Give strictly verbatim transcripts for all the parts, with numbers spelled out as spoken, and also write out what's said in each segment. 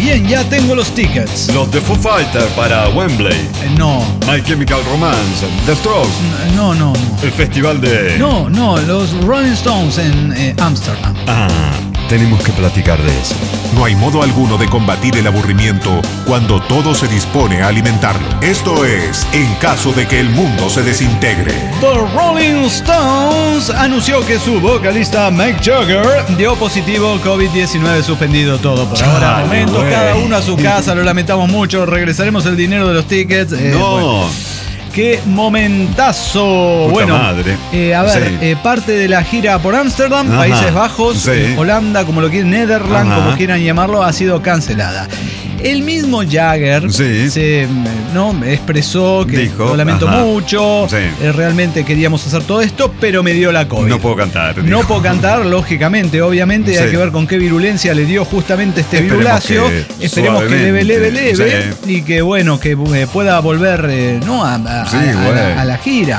Bien, ya tengo los tickets. Los de Foo Fighters para Wembley. Eh, no. My Chemical Romance. The Strokes. No, no, no. El festival de... No, no, los Rolling Stones en eh, Ámsterdam. Ah, tenemos que platicar de eso. No hay modo alguno de combatir el aburrimiento cuando todo se dispone a alimentarlo. Esto es En caso de que el mundo se desintegre. The Rolling Stones anunció que su vocalista Mick Jagger dio positivo COVID diecinueve, suspendido todo por ahora. Ay, Momentos, güey. cada uno a su casa, lo lamentamos mucho. Regresaremos el dinero de los tickets. Eh, No. bueno. ¡Qué momentazo! Puta bueno, madre. eh, a ver, Sí. eh, parte de la gira por Ámsterdam, Ajá. Países Bajos, Sí. eh, Holanda, como lo quieran, Netherlands, Ajá. como quieran llamarlo, ha sido cancelada. El mismo Jagger Sí. se ¿no? expresó que Dijo, lo lamento ajá. mucho, Sí. eh, realmente queríamos hacer todo esto, pero me dio la COVID. No puedo cantar. No dijo. puedo cantar, lógicamente, obviamente Sí. hay que ver con qué virulencia le dio justamente este Esperemos virulacio. que Esperemos que leve, leve, suavemente, leve y que bueno, que eh, pueda volver eh, ¿no? a, a- Sí, a- a güey. la, a la gira.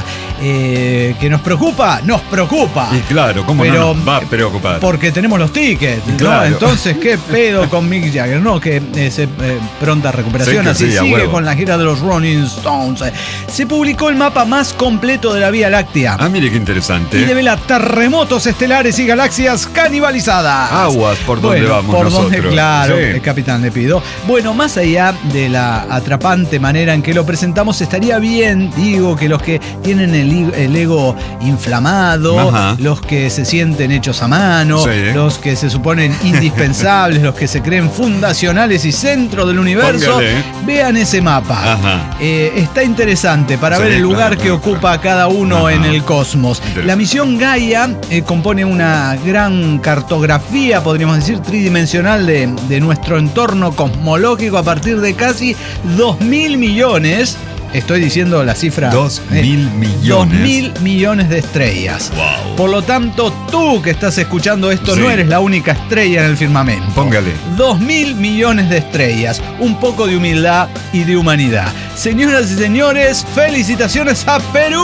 Eh, ¿Que nos preocupa? Nos preocupa. Y claro, ¿cómo Pero, no nos va a preocupar? Porque tenemos los tickets, ¿no? Claro. Entonces, ¿qué pedo con Mick Jagger? No, que eh, se, eh, pronta recuperación, Sí, que así sí, a sigue huevo. con la gira de los Rolling Stones. Se publicó el mapa más completo de la Vía Láctea Ah, mire qué interesante. y devela terremotos estelares y galaxias canibalizadas. Aguas por donde Bueno, vamos por nosotros. donde, claro, Sí. el capitán le pido. Bueno, más allá de la atrapante manera en que lo presentamos, estaría bien, digo, que los que tienen el, i- el ego inflamado, Ajá. los que se sienten hechos a mano, Sí. los que se suponen indispensables, los que se creen fundacionales y centro del universo, Póngale. vean ese mapa. Ajá. Eh, está interesante para Sí, ver el lugar claro, que claro, ocupa claro. cada uno Ajá. en el cosmos. Interesante. La misión Gaia eh, compone una gran cartografía, podríamos decir, tridimensional de, de nuestro entorno cosmológico a partir de casi dos mil millones. Estoy diciendo la cifra. Dos eh, mil millones. Dos mil millones de estrellas. Wow. Por lo tanto, tú que estás escuchando esto Sí. no eres la única estrella en el firmamento. Póngale. Dos mil millones de estrellas. Un poco de humildad y de humanidad. Señoras y señores, felicitaciones a Perú.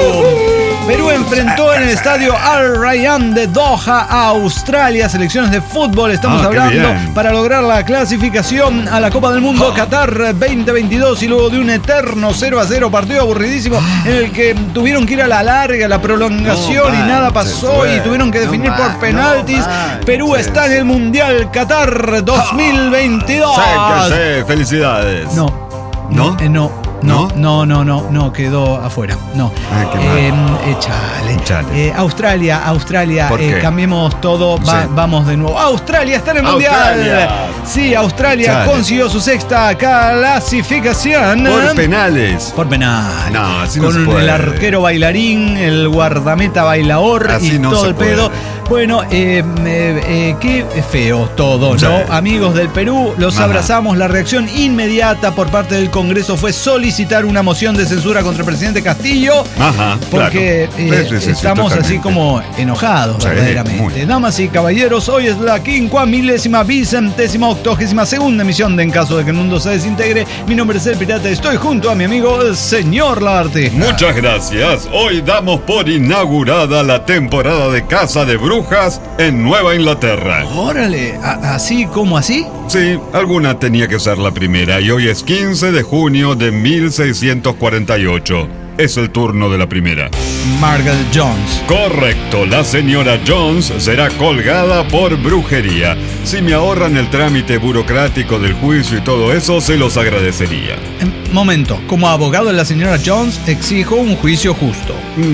Perú enfrentó en el estadio Al Rayyan de Doha a Australia, selecciones de fútbol, estamos Ah, qué hablando, bien. para lograr la clasificación a la Copa del Mundo Qatar veinte veintidós y luego de un eterno cero a cero partido aburridísimo en el que tuvieron que ir a la larga, a la prolongación No y nada manches, pasó güey. y tuvieron que No definir por manches, penaltis. no Perú manches. está en el Mundial Qatar dos mil veintidós. Sáquese, felicidades. No. ¿No? Eh, no. No, ¿No? no, no, no, no, quedó afuera. No. Ay, qué Eh, mal. eh, chale. Chale. Eh, Australia, Australia, ¿Por eh, qué? cambiemos todo, va- Sí. vamos de nuevo. Australia está en el Australia. Mundial. Sí, Australia Chale. consiguió su sexta clasificación. Por penales. Por penal. No, así no Con se el puede. arquero bailarín, el guardameta bailaor Así y no todo se el pedo. puede. Bueno, eh, eh, eh, qué feo todo, ¿no? Sí. Amigos del Perú, los Ajá. abrazamos. La reacción inmediata por parte del Congreso fue solicitar una moción de censura contra el presidente Castillo. Ajá, Porque claro. eh, Sí, sí, sí, estamos así totalmente. como enojados, Sí, verdaderamente. muy. Damas y caballeros, hoy es la quincuamilésima vicentésima octogésima segunda emisión de En caso de que el mundo se desintegre. Mi nombre es El Pirata, estoy junto a mi amigo el señor Lagartija. Muchas gracias. Hoy damos por inaugurada la temporada de Caza de Brujas en Nueva Inglaterra. Órale, ¿a- ¿así como así? Sí, alguna tenía que ser la primera y hoy es quince de junio de mil seiscientos cuarenta y ocho. Es el turno de la primera. Margaret Jones. Correcto, la señora Jones será colgada por brujería. Si me ahorran el trámite burocrático del juicio y todo eso, se los agradecería. Eh, Momento, como abogado de la señora Jones, exijo un juicio justo.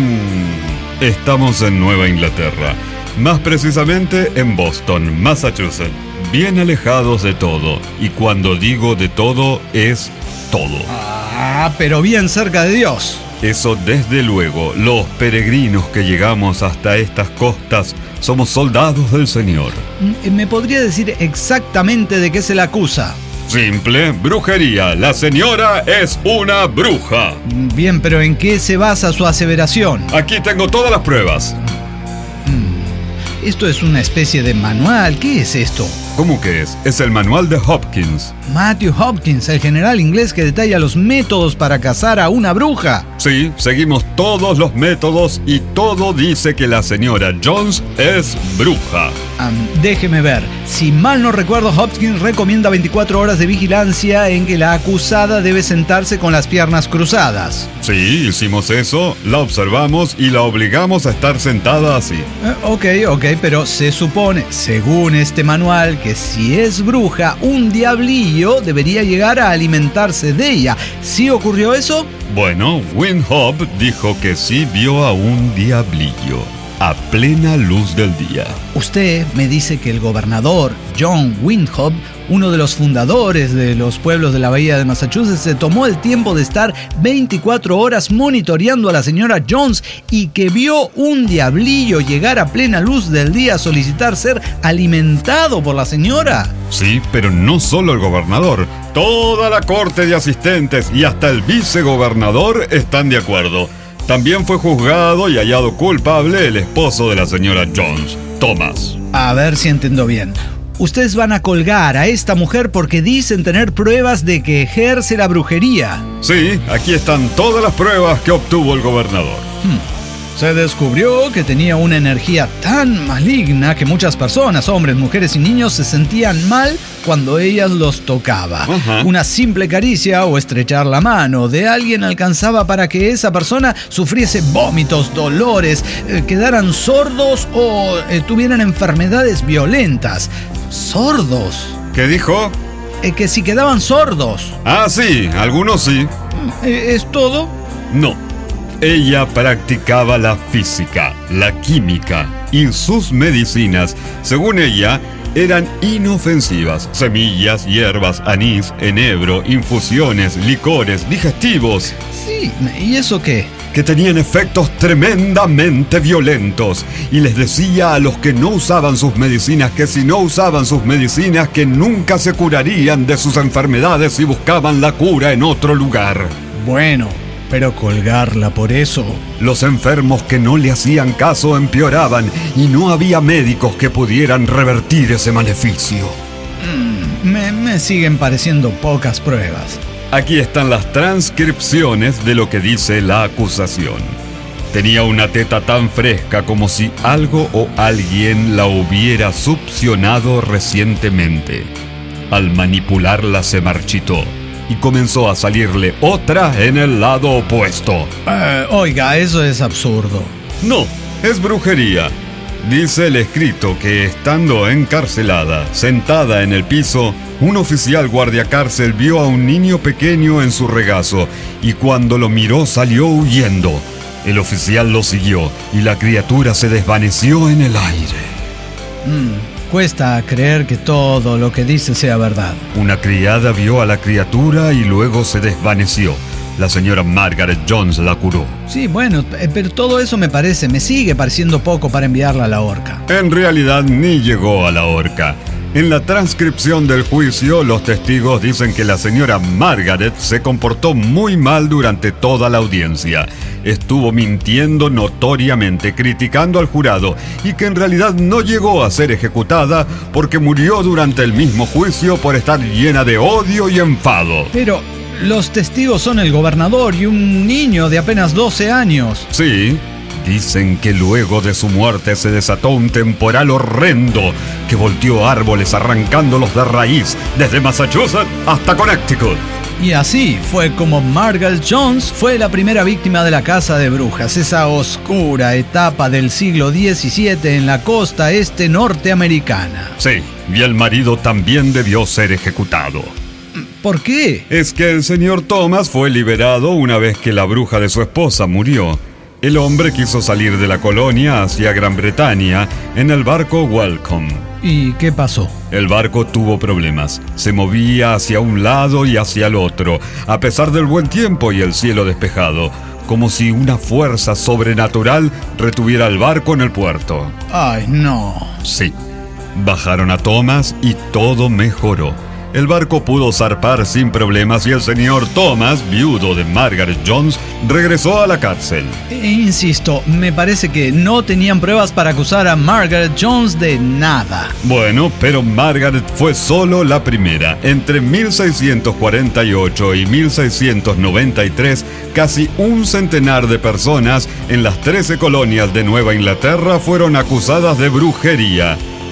Mm, estamos en Nueva Inglaterra, más precisamente en Boston, Massachusetts, bien alejados de todo. Y cuando digo de todo, es todo. Ah, pero bien cerca de Dios. Eso desde luego, los peregrinos que llegamos hasta estas costas somos soldados del Señor. Mm, ¿Me podría decir exactamente de qué se la acusa? Simple, brujería. La señora es una bruja. Mm, Bien, pero ¿en qué se basa su aseveración? Aquí tengo todas las pruebas. Esto es una especie de manual. ¿Qué es esto? ¿Cómo que es? Es el manual de Hopkins. Matthew Hopkins, el general inglés que detalla los métodos para cazar a una bruja. Sí, seguimos todos los métodos y todo dice que la señora Jones es bruja. Um, déjeme ver. Si mal no recuerdo, Hopkins recomienda veinticuatro horas de vigilancia en que la acusada debe sentarse con las piernas cruzadas. Sí, hicimos eso, la observamos y la obligamos a estar sentada así. Eh, ok, ok, pero se supone, según este manual, que si es bruja, un diablillo debería llegar a alimentarse de ella. ¿Sí ocurrió eso? Bueno, Winthrop dijo que sí vio a un diablillo a plena luz del día. Usted me dice que el gobernador John Winthrop, uno de los fundadores de los pueblos de la bahía de Massachusetts, se tomó el tiempo de estar veinticuatro horas monitoreando a la señora Jones y que vio un diablillo llegar a plena luz del día a solicitar ser alimentado por la señora. Sí, pero no solo el gobernador. Toda la corte de asistentes y hasta el vicegobernador están de acuerdo. También fue juzgado y hallado culpable el esposo de la señora Jones, Thomas. A ver si entiendo bien. Ustedes van a colgar a esta mujer porque dicen tener pruebas de que ejerce la brujería. Sí, aquí están todas las pruebas que obtuvo el gobernador. Hmm. Se descubrió que tenía una energía tan maligna que muchas personas, hombres, mujeres y niños, se sentían mal cuando ella los tocaba. Ajá. Una simple caricia o estrechar la mano de alguien alcanzaba para que esa persona sufriese vómitos, dolores, eh, quedaran sordos o eh, tuvieran enfermedades violentas. ¿Sordos? ¿Qué dijo? Eh, que si quedaban sordos. Ah, sí, algunos sí. Eh, ¿Es todo? No. Ella practicaba la física, la química y sus medicinas, según ella, eran inofensivas. Semillas, hierbas, anís, enebro, infusiones, licores, digestivos. Sí, ¿y eso qué? Que tenían efectos tremendamente violentos. Y les decía a los que no usaban sus medicinas que si no usaban sus medicinas que nunca se curarían de sus enfermedades y buscaban la cura en otro lugar. Bueno, pero colgarla por eso. Los enfermos que no le hacían caso empeoraban y no había médicos que pudieran revertir ese maleficio. Mm, me, me siguen pareciendo pocas pruebas. Aquí están las transcripciones de lo que dice la acusación. Tenía una teta tan fresca como si algo o alguien la hubiera succionado recientemente. Al manipularla se marchitó y comenzó a salirle otra en el lado opuesto. Eh, oiga, eso es absurdo. No, es brujería. Dice el escrito que estando encarcelada, sentada en el piso, un oficial guardiacárcel vio a un niño pequeño en su regazo y cuando lo miró salió huyendo. El oficial lo siguió y la criatura se desvaneció en el aire. Mm. Cuesta creer que todo lo que dice sea verdad. Una criada vio a la criatura y luego se desvaneció. La señora Margaret Jones la curó. Sí, bueno, pero todo eso me parece, me sigue pareciendo poco para enviarla a la horca. En realidad ni llegó a la horca. En la transcripción del juicio, los testigos dicen que la señora Margaret se comportó muy mal durante toda la audiencia. Estuvo mintiendo notoriamente, criticando al jurado y que en realidad no llegó a ser ejecutada porque murió durante el mismo juicio por estar llena de odio y enfado. Pero los testigos son el gobernador y un niño de apenas doce años. Sí. Dicen que luego de su muerte se desató un temporal horrendo que volteó árboles arrancándolos de raíz desde Massachusetts hasta Connecticut. Y así fue como Margaret Jones fue la primera víctima de la caza de brujas, esa oscura etapa del siglo diecisiete en la costa este norteamericana. Sí, y el marido también debió ser ejecutado. ¿Por qué? Es que el señor Thomas fue liberado una vez que la bruja de su esposa murió. El hombre quiso salir de la colonia hacia Gran Bretaña en el barco Welcome. ¿Y qué pasó? El barco tuvo problemas. Se movía hacia un lado y hacia el otro, a pesar del buen tiempo y el cielo despejado, como si una fuerza sobrenatural retuviera el barco en el puerto. ¡Ay, no! Sí. Bajaron a Thomas y todo mejoró. El barco pudo zarpar sin problemas y el señor Thomas, viudo de Margaret Jones, regresó a la cárcel. E insisto, me parece que no tenían pruebas para acusar a Margaret Jones de nada. Bueno, pero Margaret fue solo la primera. Entre mil seiscientos cuarenta y ocho y mil seiscientos noventa y tres, casi un centenar de personas en las trece colonias de Nueva Inglaterra fueron acusadas de brujería.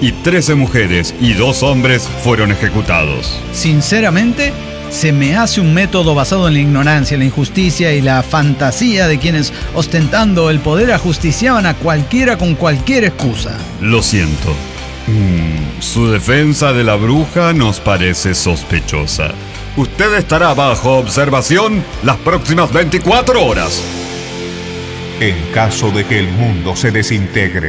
y trece mujeres y dos hombres fueron ejecutados. Sinceramente, se me hace un método basado en la ignorancia, la injusticia y la fantasía de quienes, ostentando el poder, ajusticiaban a cualquiera con cualquier excusa. Lo siento. Mm, su defensa de la bruja nos parece sospechosa. Usted estará bajo observación las próximas veinticuatro horas. En caso de que el mundo se desintegre.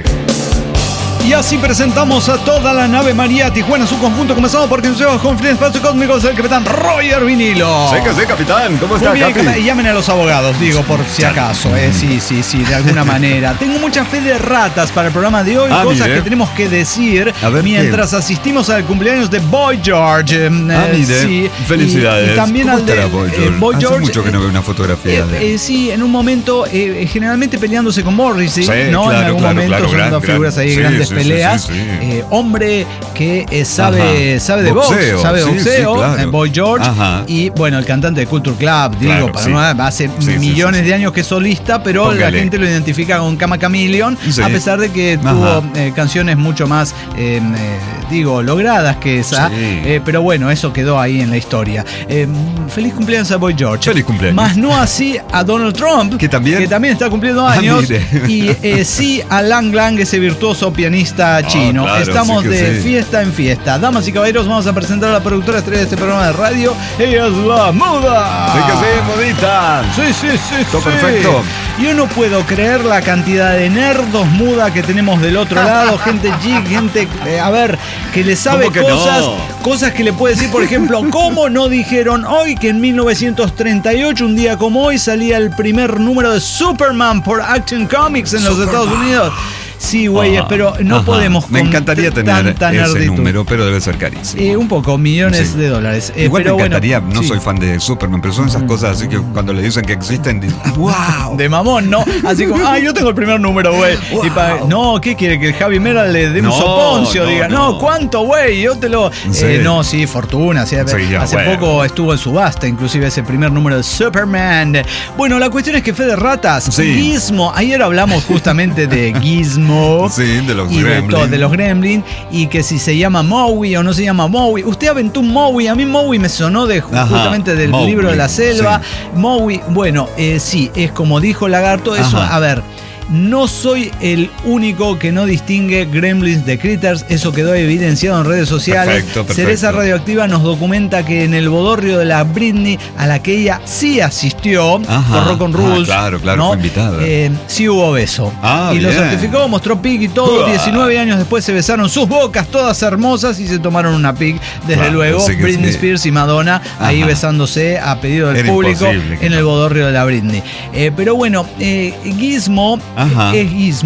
Y así presentamos a toda la nave María Tijuana en su conjunto, comenzando por quien se va con Fines Espacio Cósmicos, el capitán Roger Vinilo. Sí que sí, capitán. ¿Cómo está, Muy bien, Capi? y llamen a los abogados, digo, por si acaso. Eh, sí, sí, sí, de alguna manera. Tengo mucha fe de ratas para el programa de hoy, Ah, cosas mire. que tenemos que decir A ver, mientras asistimos al cumpleaños de Boy George. Eh, Ah, mire. sí. Felicidades. Y, y también ¿Cómo al de estará Boy eh, George? Boy Hace George, mucho que no veo una fotografía eh, de él. eh, sí, en un momento, eh, generalmente peleándose con Morrissey, Sí, ¿no? claro, en algún claro, momento claro, son gran, dos gran. figuras ahí, Sí, grandes sí, sí, peleas. sí, sí. Eh, hombre que eh, sabe, Ajá. sabe de box, Boxeo, sabe de sí, boxeo, sí, claro. eh, Boy George. Ajá. Y bueno, el cantante de Culture Club, digo, Claro, para sí. no- hace Sí, sí, millones sí, sí. de años que es solista, pero Póngale. la gente lo identifica con Kama Chameleon, Sí. a pesar de que Ajá. tuvo eh, canciones mucho más, eh, eh, digo, logradas que esa. Sí. Eh, pero bueno, eso quedó ahí en la historia. Eh, feliz cumpleaños a Boy George. Feliz cumpleaños. Más no así a Donald Trump, ¿Que también? que también está cumpliendo Ah, años. mire. Y eh, sí a Lang Lang, ese virtuoso pianista chino. claro, Estamos sí que de sí. fiesta en fiesta. Damas y caballeros, vamos a presentar a la productora estrella de este programa de radio. Ella es la Muda. Sí que sí, modita. Sí, sí, sí, Todo sí. perfecto. Yo no puedo creer la cantidad de nerdos muda que tenemos del otro lado. Gente geek, gente, eh, a ver, que le sabe ¿Cómo que cosas, no? cosas que le puede decir, por ejemplo, ¿cómo no dijeron hoy que en mil novecientos treinta y ocho, un día como hoy, salía el primer número de Superman por Action Comics en los Superman. Estados Unidos? Sí, güeyes, Ah, pero no ajá. podemos Me con encantaría t- tener tanta ese nerditud. número, pero debe ser carísimo. Eh, un poco, millones Sí. de dólares. Eh, Igual pero me encantaría, bueno, no sí. soy fan de Superman, pero son esas cosas así que cuando le dicen que existen, dicen, ¡wow! De mamón, ¿no? Así como, ah, yo tengo el primer número, güey. Wow. Y pa- No, ¿qué quiere? Que el Javi Mera le dé un No, soponcio, no, diga, no, no. ¿cuánto, güey? Yo te lo. Sí. Eh, no, sí, fortuna. Sí, Sí, ya, hace bueno. poco estuvo en subasta, inclusive ese primer número de Superman. Bueno, la cuestión es que Fede Ratas, Sí. Gizmo, ayer hablamos justamente de Gizmo. Sí, de los y de, Gremlins. to- de los Gremlin, y que si se llama Maui o no se llama Maui. Usted aventó un Maui, a mí Maui me sonó de, Ajá, justamente del Mowgli, libro de la selva. sí. Maui, bueno, eh, sí, es como dijo Lagarto, eso, Ajá. a ver. No soy el único que no distingue Gremlins de Critters, eso quedó evidenciado en redes sociales. Perfecto, perfecto. Cereza Radioactiva nos documenta que en el bodorrio de la Britney, a la que ella sí asistió, Ajá. por Rock and Ah, Rules, claro, claro, ¿no? fue invitada. Eh, sí hubo beso. Ah, y lo bien. certificó, mostró pic y todo. Uah. diecinueve años después se besaron sus bocas, todas hermosas, y se tomaron una pic. Desde Claro, luego, sí que Britney sí. Spears y Madonna ahí Ajá. besándose a pedido del Era público imposible que en no. el bodorrio de la Britney. Eh, pero bueno, eh, Gizmo Ajá. es Gizmo.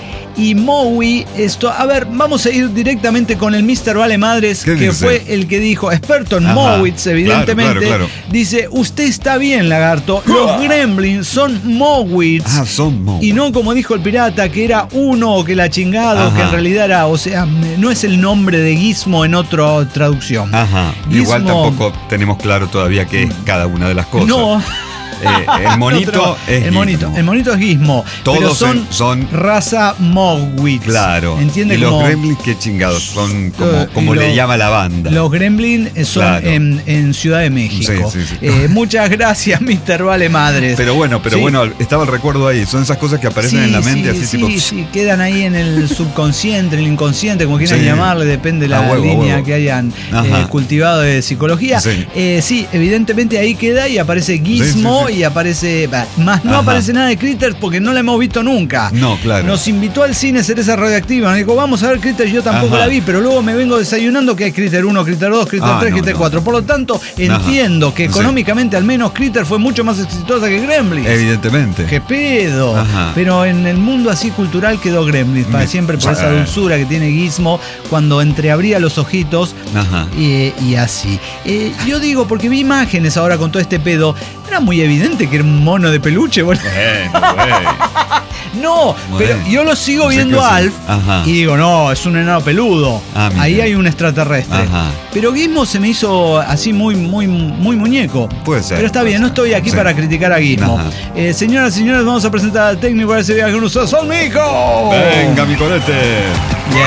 Y Maui, esto, a ver, vamos a ir directamente con el mister Vale Madres, ¿Qué que dice? fue el que dijo, experto en Ajá. Mowits, evidentemente. Claro, claro, claro. Dice, usted está bien, lagarto, los Gremlins son Mowits. Ah, son Mo. Y no como dijo el pirata, que era uno o que la chingado, Ajá. que en realidad era, o sea, no es el nombre de Gizmo en otra traducción. Ajá. Igual Gizmo- tampoco tenemos claro todavía qué es cada una de las cosas. No. Eh, el monito No, es el monito, Gizmo. el monito es Gizmo. Todos pero son, en- son- raza Mowits. Claro. ¿Entiende? Y los Como- Gremlins, qué chingados. Son como, Eh, como y le lo- llama la banda. Los Gremlins son Claro. en, en Ciudad de México. Sí, sí, sí. Eh, muchas gracias, mister Vale Madres. Pero bueno, pero Sí. bueno, estaba el recuerdo ahí. Son esas cosas que aparecen Sí, en la mente, sí, así sí, tipo. sí, quedan ahí en el subconsciente, en el inconsciente, como quieran Sí. llamarle, depende de A la huevo, a línea huevo. que hayan Ajá. eh, cultivado de psicología. Sí. Eh, sí, evidentemente ahí queda y aparece Gizmo Sí, sí, sí. y aparece. bah, Más no Ajá. aparece nada de Critters porque no la hemos visto nunca. No, claro. Nos invitó al cine Cereza Radioactiva. Nos dijo, vamos a ver Critters. Yo tampoco Ajá. la vi, pero luego me vengo desayunando que hay Critter uno, Critter dos, Critter Ah, tres, no, Critter no. cuatro. Por lo tanto, entiendo que Sí. económicamente al menos Critter fue mucho más exitosa que Gremlins. Evidentemente. ¿Qué pedo? Ajá. Pero en el mundo así cultural quedó Gremlins para Me- siempre por Sí. esa dulzura que tiene Gizmo cuando entreabría los ojitos Ajá. y, y así. Eh, yo digo, porque vi imágenes ahora con todo este pedo, era muy evidente que era un mono de peluche. Bueno, Bueno, güey. no, pero Bueno. yo lo sigo Sí viendo que a sí. Alf Ajá. y digo, no, es un enano peludo. Ah, mira. Ahí hay un extraterrestre. Ajá. Pero Gizmo se me hizo así muy, muy, muy muñeco. Puede ser, Pero está puede bien, no ser. estoy aquí Sí. para criticar a Gizmo. Ajá. Eh, señoras y señores, vamos a presentar al técnico de ese viaje con ustedes, ¡Sol Mico! Venga, mi colete. Yeah.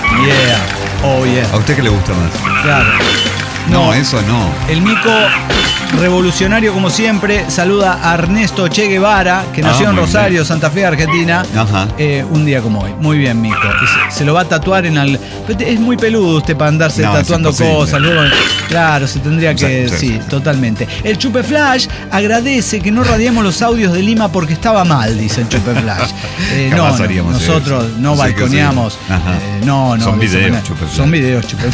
Yeah. Oh, yeah. ¿A usted qué le gusta más? Claro. No, eso no. El mico revolucionario, como siempre, saluda a Ernesto Che Guevara, que nació Ah, en muy Rosario, bien. Santa Fe, Argentina. Ajá. Eh, un día como hoy. Muy bien, mico. Y se, se lo va a tatuar en al. Es muy peludo usted para andarse No, es tatuando imposible. cosas. Luego, claro, se tendría que. Sí, Sí, sí, sí. totalmente. El Chupe Flash agradece que no radiemos los audios de Lima porque estaba mal, dice el Chupe Flash. Eh, no, Jamás no, haríamos nosotros eso. no Sí que balconeamos. sí. Ajá. Eh, no, no. Son de esa videos, manera. Chupe Flash. Son videos, Chupe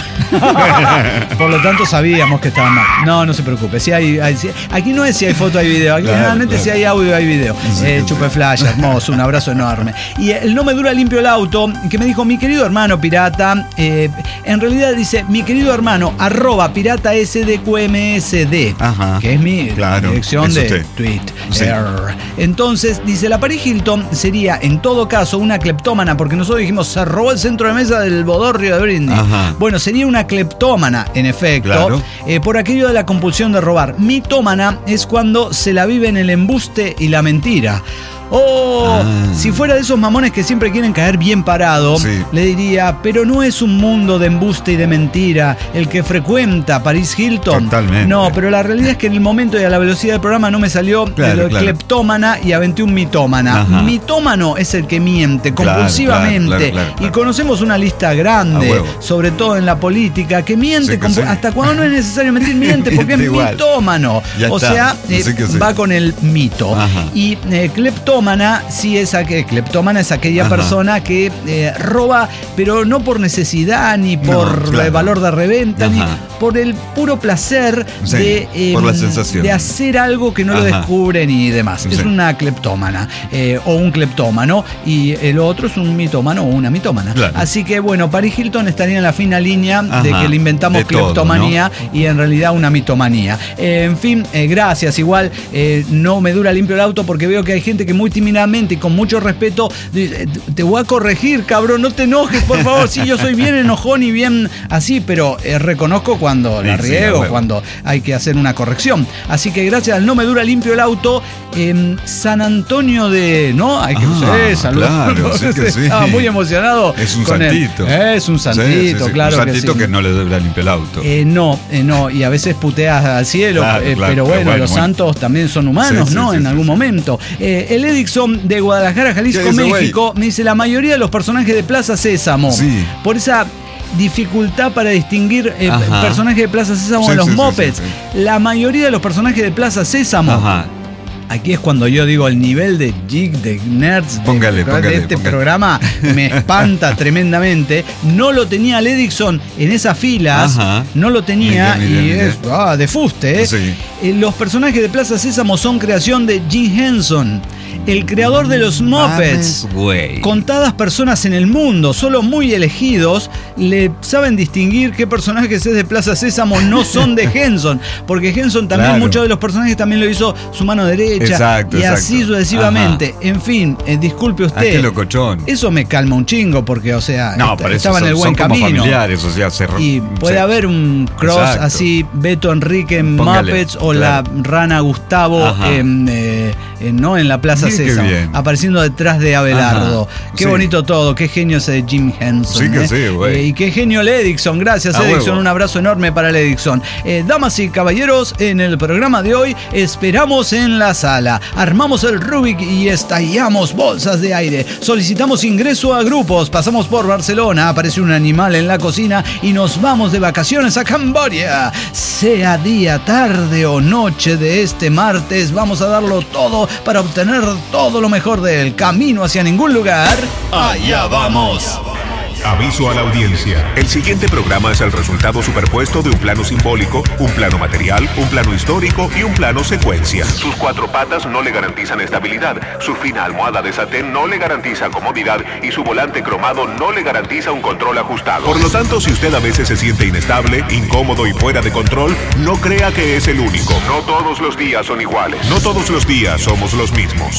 Flash. Por lo tanto, sabíamos que estaba mal. No, no se preocupe. Si hay, hay- si- aquí no es si hay foto, hay video. Aquí Claro, generalmente claro. si hay audio, hay video. Sí, Eh, sí. Chupe Flash, hermoso, un abrazo enorme. Y el No Me Dura Limpio el Auto, que me dijo, mi querido hermano pirata, eh, en realidad dice, mi querido hermano, arroba pirata S D Q M S D, Ajá. que es mi Claro, dirección es de usted. tweet. Sí. Err. Entonces, dice, la Paris Hilton sería, en todo caso, una cleptómana, porque nosotros dijimos, se robó el centro de mesa del bodorrio de Britney. Ajá. Bueno, sería una cleptómana, en efecto, Claro. eh, por aquello de la compulsión de robar. Mitómana es cuando se la vive en el embuste y la mentira. Oh, Ah. si fuera de esos mamones que siempre quieren caer bien parado, Sí. le diría, pero no es un mundo de embuste y de mentira el que frecuenta Paris Hilton. Totalmente. No, pero la realidad es que en el momento y a la velocidad del programa no me salió de Claro, lo de claro. cleptómana y aventé un mitómana. Ajá. Mitómano es el que miente Claro, compulsivamente. claro, claro, claro, claro. Y conocemos una lista grande, A huevo. sobre todo en la política, que miente Sí que compu- sí. hasta cuando no es necesario mentir, miente porque es Miente igual. mitómano. Ya o está. sea, eh, Sí que sí. va con el mito. Ajá. Y eh, cleptómana sí es aquel, cleptómana es aquella Ajá. persona que eh, roba, pero no por necesidad ni por claro. eh, valor de reventa, ni Ajá. por el puro placer Sí, de, eh, por la sensación. de hacer algo que no lo Ajá. descubren y demás. Es Sí. una cleptómana eh, o un cleptómano, y el otro es un mitómano o una mitómana. Claro. Así que bueno, Paris Hilton estaría en la fina línea de Ajá. que le inventamos De todo, cleptomanía y en realidad una mitomanía. Eh, en fin, eh, gracias. Igual eh, no me dura limpio el auto porque veo que hay gente que muy tímidamente y con mucho respeto dice, te voy a corregir, cabrón, no te enojes, por favor. Sí, yo soy bien enojón y bien así, pero eh, reconozco cuando la Sí, sí, riego, a huevo. cuando hay que hacer una corrección. Así que gracias al No Me Dura Limpio el Auto, en San Antonio de... ¿No? Hay que... Ah, eh, saludos. claro, sí que sí. Estaba muy emocionado. Es un con él. santito. Es un santito, Sí, sí, sí. claro Un que santito sí. que, no le debe limpio el auto. Eh, no, eh, no, y a veces puteas al cielo, Claro, eh, claro, pero pero bueno, bueno, los bueno. santos también son humanos, Sí, sí, ¿no? sí, en sí, algún sí. momento. Eh, el Edixon de Guadalajara, Jalisco, ¿Qué dice, güey? México, me dice, la mayoría de los personajes de Plaza Sésamo, Sí. por esa dificultad para distinguir eh, Ajá. personajes de Plaza Sésamo Sí, en los sí, sí, mopeds, sí, la mayoría de los personajes de Plaza Sésamo. Ajá. Aquí es cuando yo digo el nivel de geek, de nerds de- Póngale, de, póngale, este póngale. programa me espanta tremendamente. No lo tenía el Edixon en esas filas, Ajá. no lo tenía Mire, mire, y mire. es ah, de fuste. ¿eh? Sí. Eh, Los personajes de Plaza Sésamo son creación de Jim Henson, el creador de los Muppets. Mames, güey. Contadas personas en el mundo, solo muy elegidos, le saben distinguir qué personajes es de Plaza Sésamo no son de Henson. Porque Henson también, Claro. muchos de los personajes también lo hizo su mano derecha. Exacto, y así exacto. sucesivamente. En fin, eh, disculpe Ah, usted. qué locochón. Eso me calma un chingo porque, o sea, No, est- pero eso estaba en son, el buen son como camino. familiares, o sea, se Y puede sí. haber un cross Exacto. así, Beto Enrique en Póngale, Muppets o claro. la rana Gustavo Ajá. en, eh, en- ¿no? en la Plaza Mire qué Sésamo, bien. apareciendo detrás de Abelardo. Ajá, Qué sí. bonito todo, qué genio ese de Jim Henson. Sí que ¿eh? sí, güey. Eh, y qué genio el Edixon, gracias A Edixon, huevo. un abrazo enorme para el Edixon. Eh, damas y caballeros, en el programa de hoy esperamos en la sala, armamos el Rubik y estallamos bolsas de aire, solicitamos ingreso a grupos, pasamos por Barcelona, aparece un animal en la cocina y nos vamos de vacaciones a Camboya. Sea día, tarde o noche de este martes, vamos a darlo todo para obtener todo lo mejor del camino hacia ningún lugar. Allá vamos. Aviso a la audiencia. El siguiente programa es el resultado superpuesto de un plano simbólico, un plano material, un plano histórico y un plano secuencia. Sus cuatro patas no le garantizan estabilidad, su fina almohada de satén no le garantiza comodidad y su volante cromado no le garantiza un control ajustado. Por lo tanto, si usted a veces se siente inestable, incómodo y fuera de control, no crea que es el único. No todos los días son iguales. No todos los días somos los mismos.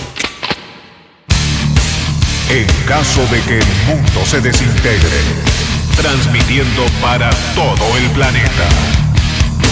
En caso de que el mundo se desintegre, transmitiendo para todo el planeta.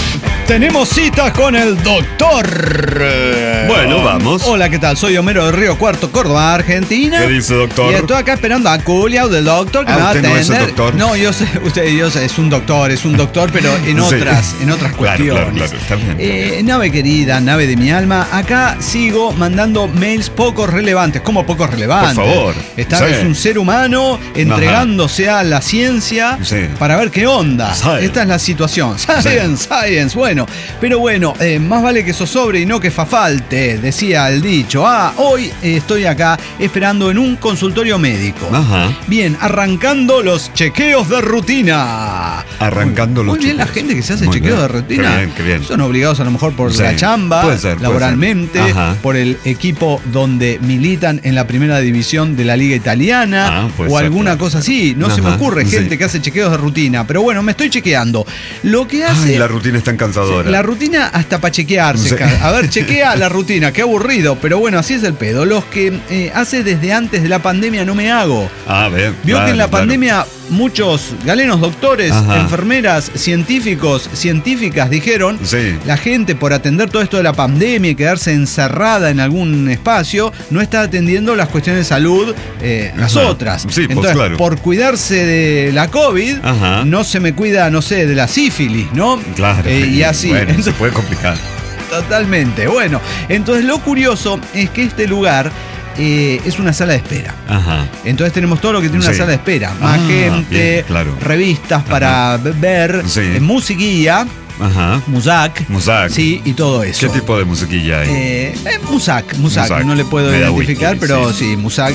Tenemos cita con el doctor. Bueno, vamos. Hola, ¿qué tal? Soy Homero de Río Cuarto, Córdoba, Argentina. ¿Qué dice, doctor? Y estoy acá esperando a Culiao del doctor que Ah, me va a ¿usted no atender. es el doctor? No, yo sé, usted, yo sé, es un doctor, es un doctor, pero en Sí. otras, en otras Claro, cuestiones. claro, claro, está bien, está Eh, bien. nave querida, nave de mi alma, acá sigo mandando mails poco relevantes. ¿Cómo poco relevantes? Por favor. Está, Sí. es un ser humano entregándose a la ciencia Sí. para ver qué onda. Science. Esta es la situación. Science, science. Bueno, pero bueno, eh, más vale que zozobre y no que fa falte, decía el dicho. Ah, hoy eh, estoy acá esperando en un consultorio médico. Ajá. Bien, arrancando los chequeos de rutina. Arrancando muy, los Muy bien la chequeos. gente que se hace Muy chequeo bien. de rutina. Qué bien, qué bien. Son obligados a lo mejor por Sí. la chamba, Puede ser, puede laboralmente, ser. Ajá. por el equipo donde militan en la primera división de la Liga Italiana Ah, puede o ser, alguna claro. cosa así. No se me Ajá, ocurre sí. gente que hace chequeos de rutina. Pero bueno, me estoy chequeando. Lo que hace... Ay, la rutina es tan cansadora. La rutina hasta para chequearse. Sí. ca- A ver, chequea la rutina, qué aburrido. Pero bueno, así es el pedo. Los que eh, hace desde antes de la pandemia no me hago. Ah, bien. Vio claro, que en la claro. pandemia muchos galenos, doctores, Ajá. enfermeras, científicos, científicas dijeron, Sí. la gente por atender todo esto de la pandemia y quedarse encerrada en algún espacio, no está atendiendo las cuestiones de salud, eh, las Ajá. otras. Sí, pues, Entonces, claro. por cuidarse de la COVID, Ajá. no se me cuida, no sé, de la sífilis, ¿no? Claro. Eh, y así. Bueno, Entonces, se puede complicar. totalmente. Bueno, entonces lo curioso es que este lugar eh, es una sala de espera. Ajá. Entonces tenemos todo lo que tiene una Sí. sala de espera. Más Ah, gente, bien, claro. revistas para ver, Sí. eh, musiquilla, Ajá. Musac. Musac. Sí, y todo eso. ¿Qué tipo de musiquilla hay? Eh, eh, Musac, Musac, Musac. no le puedo Me da identificar, whisky, pero sí. sí, Musac.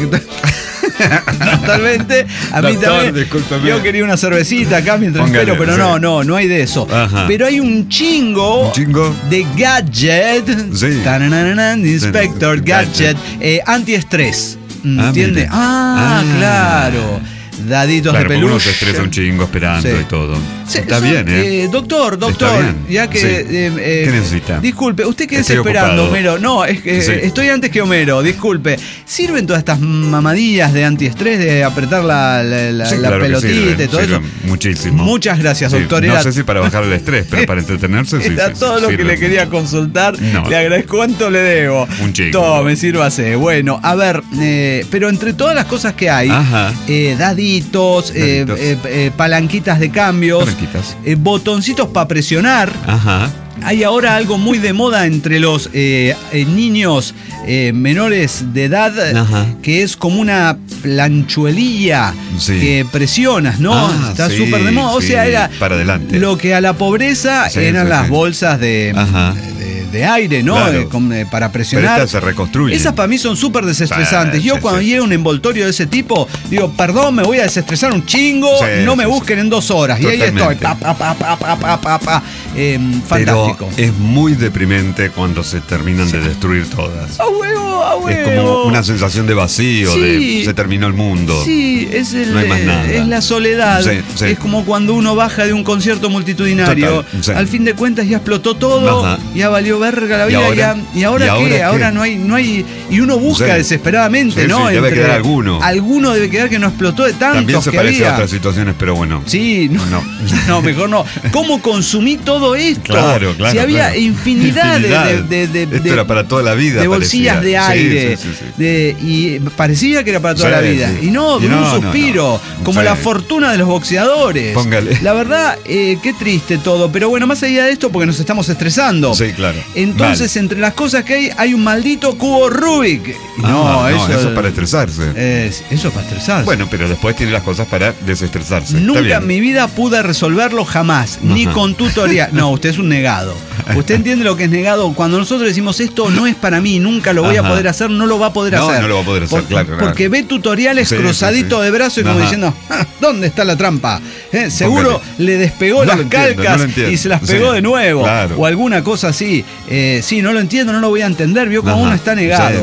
Totalmente. A mí Doctor, también. discúlpeme. Yo quería una cervecita acá mientras Póngale, espero, pero sí. no, no, no hay de eso. Ajá. Pero hay un chingo, ¿Un chingo? de gadget. Sí. Tananana, Inspector Gadget. Gadget. Eh, antiestrés. Ah, ¿Entiende? mire. Ah, Ah. claro. Daditos Claro, de porque uno peluche. se estresa un chingo esperando Sí. y todo. Sí, Está son- bien, ¿eh? doctor, doctor, Está bien. ya que... Sí. eh, eh, ¿Qué necesita? Disculpe, usted qué Estoy esperando, ocupado. Homero. No, es que Sí. estoy antes que Homero, disculpe. ¿Sirven todas estas mamadillas de antiestrés, de apretar la, la, la- Sí, la claro que pelotita sirve, y todo sirve eso? muchísimo. Muchas gracias, Sí, doctor. No Era- sé si para bajar el estrés, pero para entretenerse sí. Era sí, sí, todo lo que sirve le quería mucho. consultar. No. Le agradezco. ¿Cuánto le debo? Un chico. Tome, sírvase. Bueno, a ver, eh, pero entre todas las cosas que hay, Ajá. eh, daditos, eh, Daditos. eh, eh, palanquitas de cambios, Palanquitas. eh, botoncitos para presionar. Ajá. Hay ahora algo muy de moda entre los eh, eh, niños eh, menores de edad, Ajá. que es como una planchuelilla Sí. que presionas, ¿no? Ah, Está sí, súper de moda. O sí, sea, era para adelante. lo que a la pobreza Sí, eran sí, las sí. bolsas de, Ajá. de, de aire, ¿no? Claro. Eh, con- eh, para Pero presionar. estas se reconstruyen. Esas para mí son súper desestresantes. Sí, Yo sí, cuando sí, llega sí. un envoltorio de ese tipo, digo, perdón, me voy a desestresar un chingo, Sí, no me sí, busquen en dos horas. Y ahí estoy, Totalmente. pa, pa, pa, pa, pa, pa, pa, pa. Eh, Pero fantástico. es muy deprimente cuando se terminan de destruir todas. ¡A huevo, a huevo! Es como una sensación de vacío, Sí. de se terminó el mundo. Sí, es, el, No hay más nada. es la soledad. Sí, sí. Es como cuando uno baja de un concierto multitudinario. Total, sí. Al fin de cuentas ya explotó todo, Ajá. ya valió verga la ¿Y vida. ahora? ya- ¿Y ahora, ¿Y qué? ahora qué? Ahora no hay, no hay. Y uno busca Sí. desesperadamente, Sí, ¿no? sí, debe quedar alguno. Alguno debe quedar que no explotó de tantos También se que parece había. a otras situaciones, pero bueno. Sí, no, No. no, mejor no. ¿Cómo consumí todo esto? Claro, claro. Si había claro. infinidad, de- Infinidad. de, de, de- Esto de- era para toda la vida. de bolsillas parecía. de Sí, aire. sí, sí, sí. de- y parecía que era para toda Sí, la vida. sí. Y no, Y de no, un no, suspiro. no. Como Sí. la fortuna de los boxeadores. Póngale. La verdad, eh, qué triste todo. Pero bueno, más allá de esto, porque nos estamos estresando. Sí, claro. Entonces, entre las cosas que hay, hay un maldito cubo Rubik. Y Mal. no, Ah, eso, eso es para estresarse. es, eso es para estresarse. Bueno, pero después tiene las cosas para desestresarse. Está Nunca bien. en mi vida pude resolverlo jamás, ni Ajá. con tutorial. No, usted es un negado. Usted entiende lo que es negado. Cuando nosotros decimos esto no es para mí, nunca lo voy Ajá. a poder hacer, no lo va a poder No, hacer. no lo va a poder hacer, Por- claro, claro. Porque ve tutoriales Sí, cruzadito sí, sí. de brazo y como Ajá. diciendo, "Ah, ¿dónde está la trampa? Eh, Seguro Póngale. le despegó No las lo entiendo, calcas no lo entiendo. y se las pegó Sí, de nuevo. claro. O alguna cosa así. Eh, sí, no lo entiendo, no lo voy a entender. Vio como Ajá. uno está negado. Sí, sí, sí.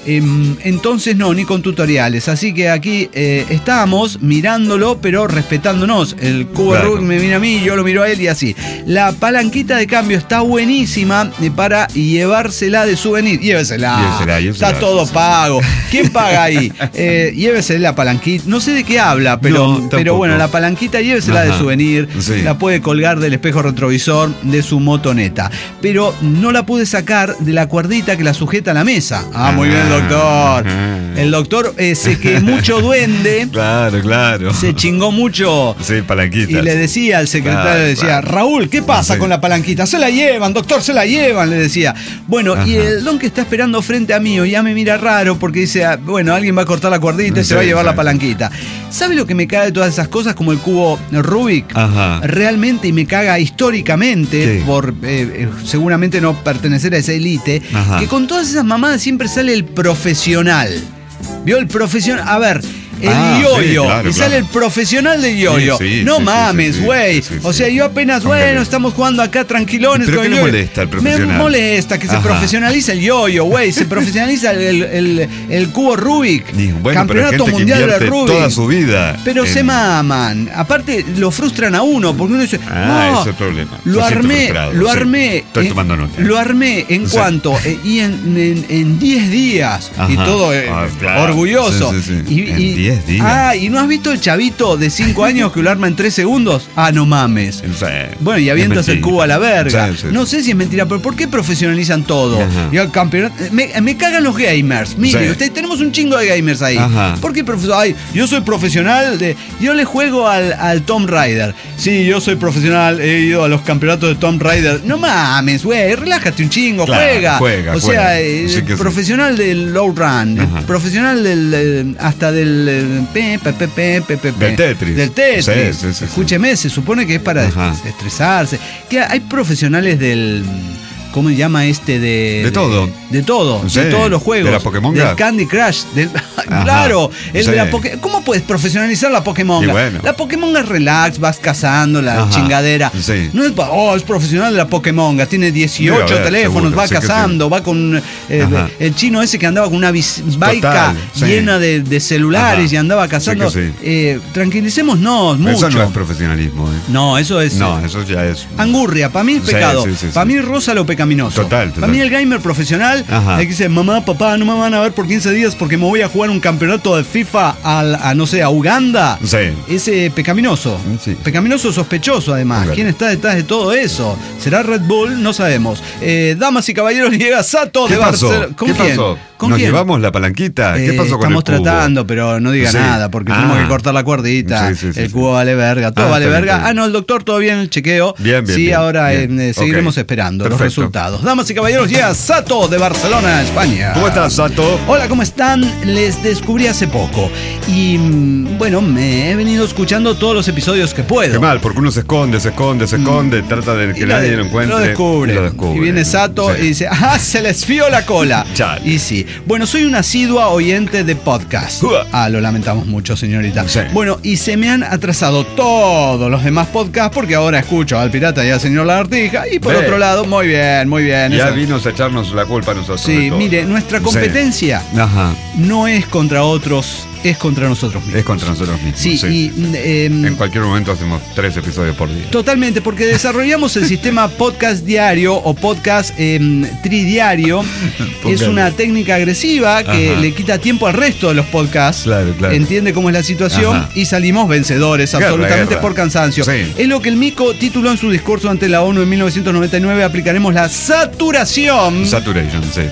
Eh, entonces no, ni con tutoriales. Así que aquí eh, estábamos mirándolo, pero respetándonos. El cubo Claro. Rubik me mira a mí, yo lo miro a él y así. La palanquita de cambio está buenísima eh, para llevársela de souvenir. Llévesela. Llévesela, llévesela. Está todo pago. ¿Quién paga ahí? Eh, llévesela la palanquita. No sé de qué habla, pero, No, tampoco. pero bueno, la palanquita llévesela Ajá. de souvenir. Sí. La puede colgar del espejo retrovisor de su motoneta. Pero no la pude sacar de la cuerdita que la sujeta a la mesa. Ah, muy bien, doctor. Ajá. El doctor eh, se que mucho duende. Claro, claro. Se chingó mucho. Sí, palanquitas. Y le decía al secretario, Claro, le decía, claro. Raúl, ¿qué pasa Sí. con la palanquita? Se la llevan, doctor, se la llevan, le decía. Bueno, Ajá. y el don que está esperando frente a mí ya me mira raro porque dice, ah, bueno, alguien va a cortar la cuerdita y Sí, se va a llevar sí. la palanquita. ¿Sabe lo que me caga de todas esas cosas como el cubo Rubik? Ajá. Realmente, y me caga históricamente, Sí. por eh, eh, seguramente no pertenecer a esa élite, Ajá. que con todas esas mamadas siempre sale el profesional. ¿Vio el profesional? A ver, el Ah, yoyo. sí, claro, y sale claro. el profesional de yoyo. Sí, sí, no sí, sí, mames, sí, sí, güey. sí, sí, o sea, sí. yo apenas, Póngale. bueno, estamos jugando acá tranquilones ¿Pero con qué el le yoyo. molesta al Me profesional? molesta que se Ajá. profesionaliza el yoyo, güey. Se profesionaliza el, el, el cubo Rubik. Y, bueno, pero Campeonato gente que mundial de invierte Rubik. toda su vida. Pero en- se maman. Aparte, lo frustran a uno, porque uno dice, Ah, no, ese es el problema. Lo Se siente armé, frustrado, lo sí. armé. Estoy en- tomando nota. Lo armé en Sí. cuanto, eh, y en en- en diez días. Y Ajá. todo eh, Ah, claro. orgulloso. Sí, sí, sí. Y, En y- diez días. Ah, ¿y no has visto el chavito de cinco años que lo arma en tres segundos? Ah, no mames. Sí. Bueno, y avientas Es el mentira. cubo a la verga. Sí, sí, no sí. sé si es mentira, pero ¿por qué profesionalizan todo? Ajá. Y al campeonato. Me, me cagan los gamers. Mire, Sí. usted, tenemos un chingo de gamers ahí. Ajá. ¿Por qué profesor? Ay, yo soy profesional de. Yo le juego al, al Tomb Raider. Sí, yo soy profesional, he ido a los campeonatos de Tomb Raider. No mames, güey, relájate un chingo, Claro, juega. juega, O juega. sea, eh, Sí que sí. profesional del low run, Ajá. profesional del. eh, hasta del. eh, pe, pe, pe, pe, pe, pe, Del Tetris. Del Tetris. Sí, sí, sí, sí. Escúcheme, se supone que es para Ajá. estresarse. Que hay profesionales del. ¿Cómo se llama este de. De todo. De todo, Sí, de todos los juegos. de la Pokémon Del Go. Candy Crush. Del, Ajá, claro, el sí. de la Poké- ¿Cómo puedes profesionalizar la Pokémon Y Go? bueno. La Pokémon Go es relax, vas cazando la Ajá, chingadera. sí. No es, pa- oh, es profesional de la Pokémon Go, tiene dieciocho Debe haber, teléfonos, seguro, va sí que cazando, va con eh, Ajá. el chino ese que andaba con una bis- baica sí. llena de, de celulares Ajá, y andaba cazando. sí que sí. Eh, tranquilicémonos mucho. Eso no es profesionalismo, ¿eh? No, eso es. No, eso ya es. Angurria, para mí es Sí, pecado. sí, sí, Para sí. mí rosa lo pecaminoso. Total, total. Para mí el gamer profesional, Ajá. el que dice, mamá, papá, no me van a ver por quince días porque me voy a jugar un campeonato de FIFA al- a, no sé, a Uganda. Sí. Ese pecaminoso. Sí. Pecaminoso sospechoso, además. Claro. ¿Quién está detrás de todo eso? ¿Será Red Bull? No sabemos. Eh, damas y caballeros, llega Sato ¿Qué de pasó? Barcelona. ¿Con ¿Qué quién? pasó? ¿Con ¿Nos quién? llevamos la palanquita? ¿Qué Eh, pasó con el Estamos cubo? tratando, pero no diga Sí. nada, porque Ah. tenemos que cortar la cuerdita. Sí, sí, sí, el sí. cubo vale verga, todo Ah, vale está bien, verga. está bien. Ah, no, el doctor todavía en el chequeo. Bien, bien, Sí, bien, ahora bien. eh, seguiremos Ok. esperando los Perfecto. resultados. Damas y caballeros, llega Sato de Barcelona, España. ¿Cómo estás, Sato? Hola, ¿cómo están? Les descubrí hace poco. Y mm, bueno, me he venido escuchando todos los episodios que puedo. Qué mal, porque uno se esconde, se esconde, se esconde, trata de Y que lo nadie de- lo encuentre. Lo descubre. Y lo descubre. Y viene Sato Sí. y dice, ¡ah, se les fió la cola! Chale. Y sí. Bueno, soy una asidua oyente de podcast. Uah. Ah, lo lamentamos mucho, señorita. Sí. Bueno, y se me han atrasado todos los demás podcasts porque ahora escucho al Pirata y al señor Lagartija. Y por Ve. otro lado, muy bien, muy bien. Ya Eso- vino a echarnos la culpa a nosotros. de Sí, todo. mire, nuestra Sí. competencia Ajá. no es contra otros, es contra nosotros mismos. Es contra nosotros mismos. Sí, sí. y mm, em, En cualquier momento hacemos tres episodios por día. totalmente, porque desarrollamos el sistema podcast diario o podcast em, tridiario. Es Póngale. una técnica agresiva que Ajá. le quita tiempo al resto de los podcasts. Claro, claro. Entiende cómo es la situación Ajá. y salimos vencedores Guerra, absolutamente guerra. por cansancio. Sí. Es lo que el Mico tituló en su discurso ante la ONU en mil novecientos noventa y nueve. Aplicaremos la saturación. Saturation, sí.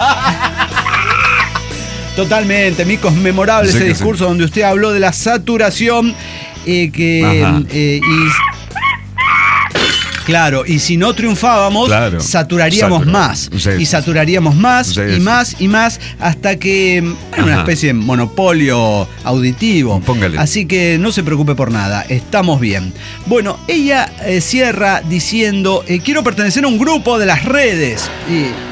Totalmente, Mico, es memorable Sí ese que discurso donde usted habló de la saturación eh, que Ajá. eh, y claro, y si no triunfábamos, Claro. saturaríamos Satura. más Sí, y sí, saturaríamos más sí, y sí. más y más hasta que era una Ajá. especie de monopolio auditivo. Póngale. Así que no se preocupe por nada, estamos bien. Bueno, ella eh, cierra diciendo, eh, quiero pertenecer a un grupo de las redes. Y,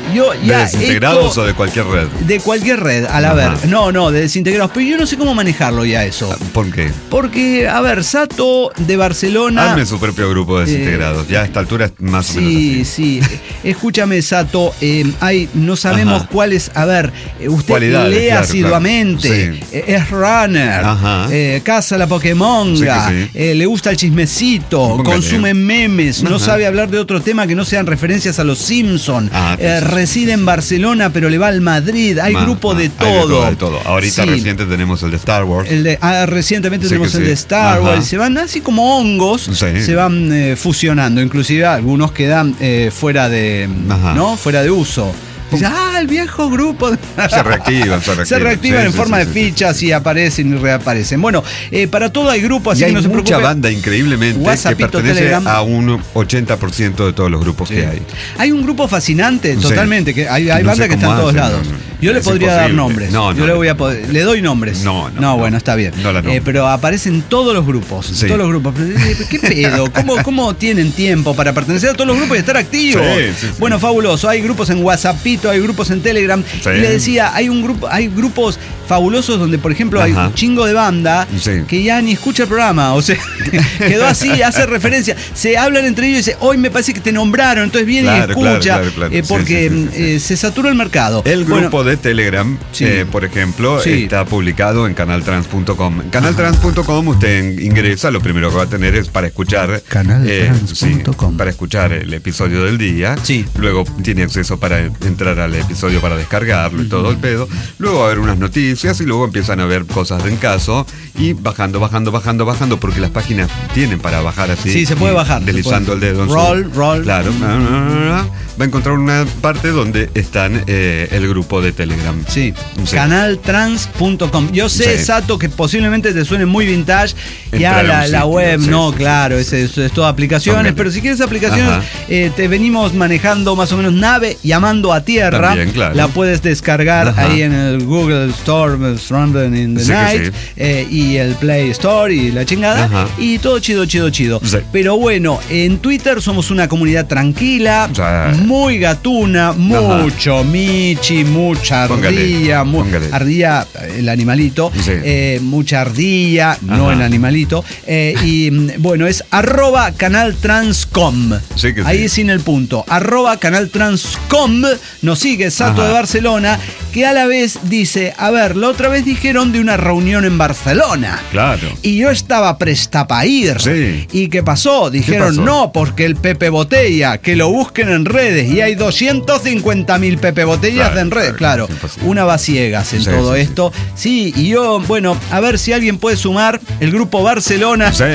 Yo ¿De ya desintegrados esto, o de cualquier red? De cualquier red, a la Ajá. ver. No, no, de desintegrados. Pero yo no sé cómo manejarlo ya eso. ¿Por qué? Porque, a ver, Sato de Barcelona. Hazme su propio grupo de desintegrados. Eh, ya a esta altura es más o Sí, menos así. sí. Escúchame, Sato. Eh, hay, no sabemos Ajá. cuáles. A ver, eh, usted Cualidades, lee claro, asiduamente. claro. Sí. eh, Es runner. Ajá. eh, caza la Pokémonga. Sí que sí. eh, le gusta el chismecito. Póngale. Consume memes. No Ajá. sabe hablar de otro tema que no sean referencias a los Simpsons. Ah, sí, eh, sí, sí. reside en Barcelona, pero le va al Madrid. Hay Ma- grupo ma- de hay todo. de todo. Ahorita Sí. reciente tenemos el de Star Wars. El de, ah, recientemente Sí tenemos que el sí. de Star Ajá. Wars. Se van así como hongos, Sí. se van eh, fusionando. Inclusive algunos quedan eh, fuera de, Ajá. ¿no? Fuera de uso. Dice, ah, el viejo grupo. Se reactivan, se reactivan. Se reactivan Sí, en sí, forma sí, de sí, fichas sí, y aparecen y reaparecen. Bueno, eh, para todo hay grupos, así Y hay que no se mucha preocupe. banda increíblemente WhatsAppito, que pertenece Telegram. a un ochenta por ciento de todos los grupos Sí. que hay. Hay un grupo fascinante, Sí. totalmente, que hay, hay No bandas sé que están en cómo todos hacen, lados. no, no. Yo le Es podría dar imposible. nombres. No, no, Yo le no. voy a poder, le doy nombres. No, no, No, no. bueno, está bien. No la Eh, nombro. pero aparecen todos los grupos. Sí. Todos los grupos. Pero, eh, ¿qué pedo? ¿Cómo, ¿Cómo tienen tiempo para pertenecer a todos los grupos y estar activos? Sí, sí, sí. Bueno, fabuloso. Hay grupos en WhatsAppito, hay grupos en Telegram. Sí. Y le decía, hay un grupo, hay grupos fabulosos donde, por ejemplo, hay Ajá. un chingo de banda Sí. que ya ni escucha el programa. O sea, quedó así, hace referencia. Se hablan entre ellos y dice, hoy me parece que te nombraron, entonces viene Claro, y escucha. claro, claro, claro. eh, Sí, porque sí, sí, sí, sí. eh, se satura el mercado. El Bueno, grupo de Telegram, Sí. eh, por ejemplo, Sí. está publicado en canaltrans punto com. En canaltrans punto com usted ingresa, lo primero que va a tener es para escuchar canaltrans punto com. sí, para escuchar el episodio del día. Sí. Luego tiene acceso para entrar al episodio para descargarlo y todo el pedo. Luego va a haber unas noticias y luego empiezan a ver cosas de en caso y bajando, bajando, bajando, bajando, porque las páginas tienen para bajar así. Sí, se puede y bajar, se Deslizando puede. el dedo en su- Roll, roll. Claro. Va a encontrar una parte donde están eh, el grupo de Telegram. Sí, Sí. canaltrans punto com. Yo sé, Sí. Sato, que posiblemente te suene muy vintage. Ya Entrar a la, un la sitio, web, sí, no, sí, claro, sí, es, sí. es, es todo aplicaciones. Póngale. Pero si quieres aplicaciones, Ajá. eh, te venimos manejando más o menos nave llamando a tierra. También, claro. La puedes descargar Ajá. ahí en el Google Store, Running in the Sí que Night, sí. eh, y el Play Store y la chingada. Ajá. Y todo chido, chido, chido. Sí. Pero bueno, en Twitter somos una comunidad tranquila, Sí. muy gatuna, mucho michi, mucha Póngale, ardilla, mu- póngale. ardilla, el animalito, Sí. eh, mucha ardilla, no Ajá. el animalito, eh, y mm, bueno, es arroba canaltranscom, Sí que sí. ahí sin el punto, arroba canaltranscom, nos sigue Sato Ajá. de Barcelona, que a la vez dice, a ver, la otra vez dijeron de una reunión en Barcelona. Claro. Y yo estaba presta para ir. Sí. ¿Y qué pasó? Dijeron, pasó? no, porque el Pepe Botella, que lo busquen en redes. Y hay doscientos cincuenta mil Pepe Botellas Claro, en redes. claro, Claro, es imposible. una va ciegas en Sí, todo sí, esto. Sí. y yo, bueno, a ver si alguien puede sumar el grupo Barcelona Sí.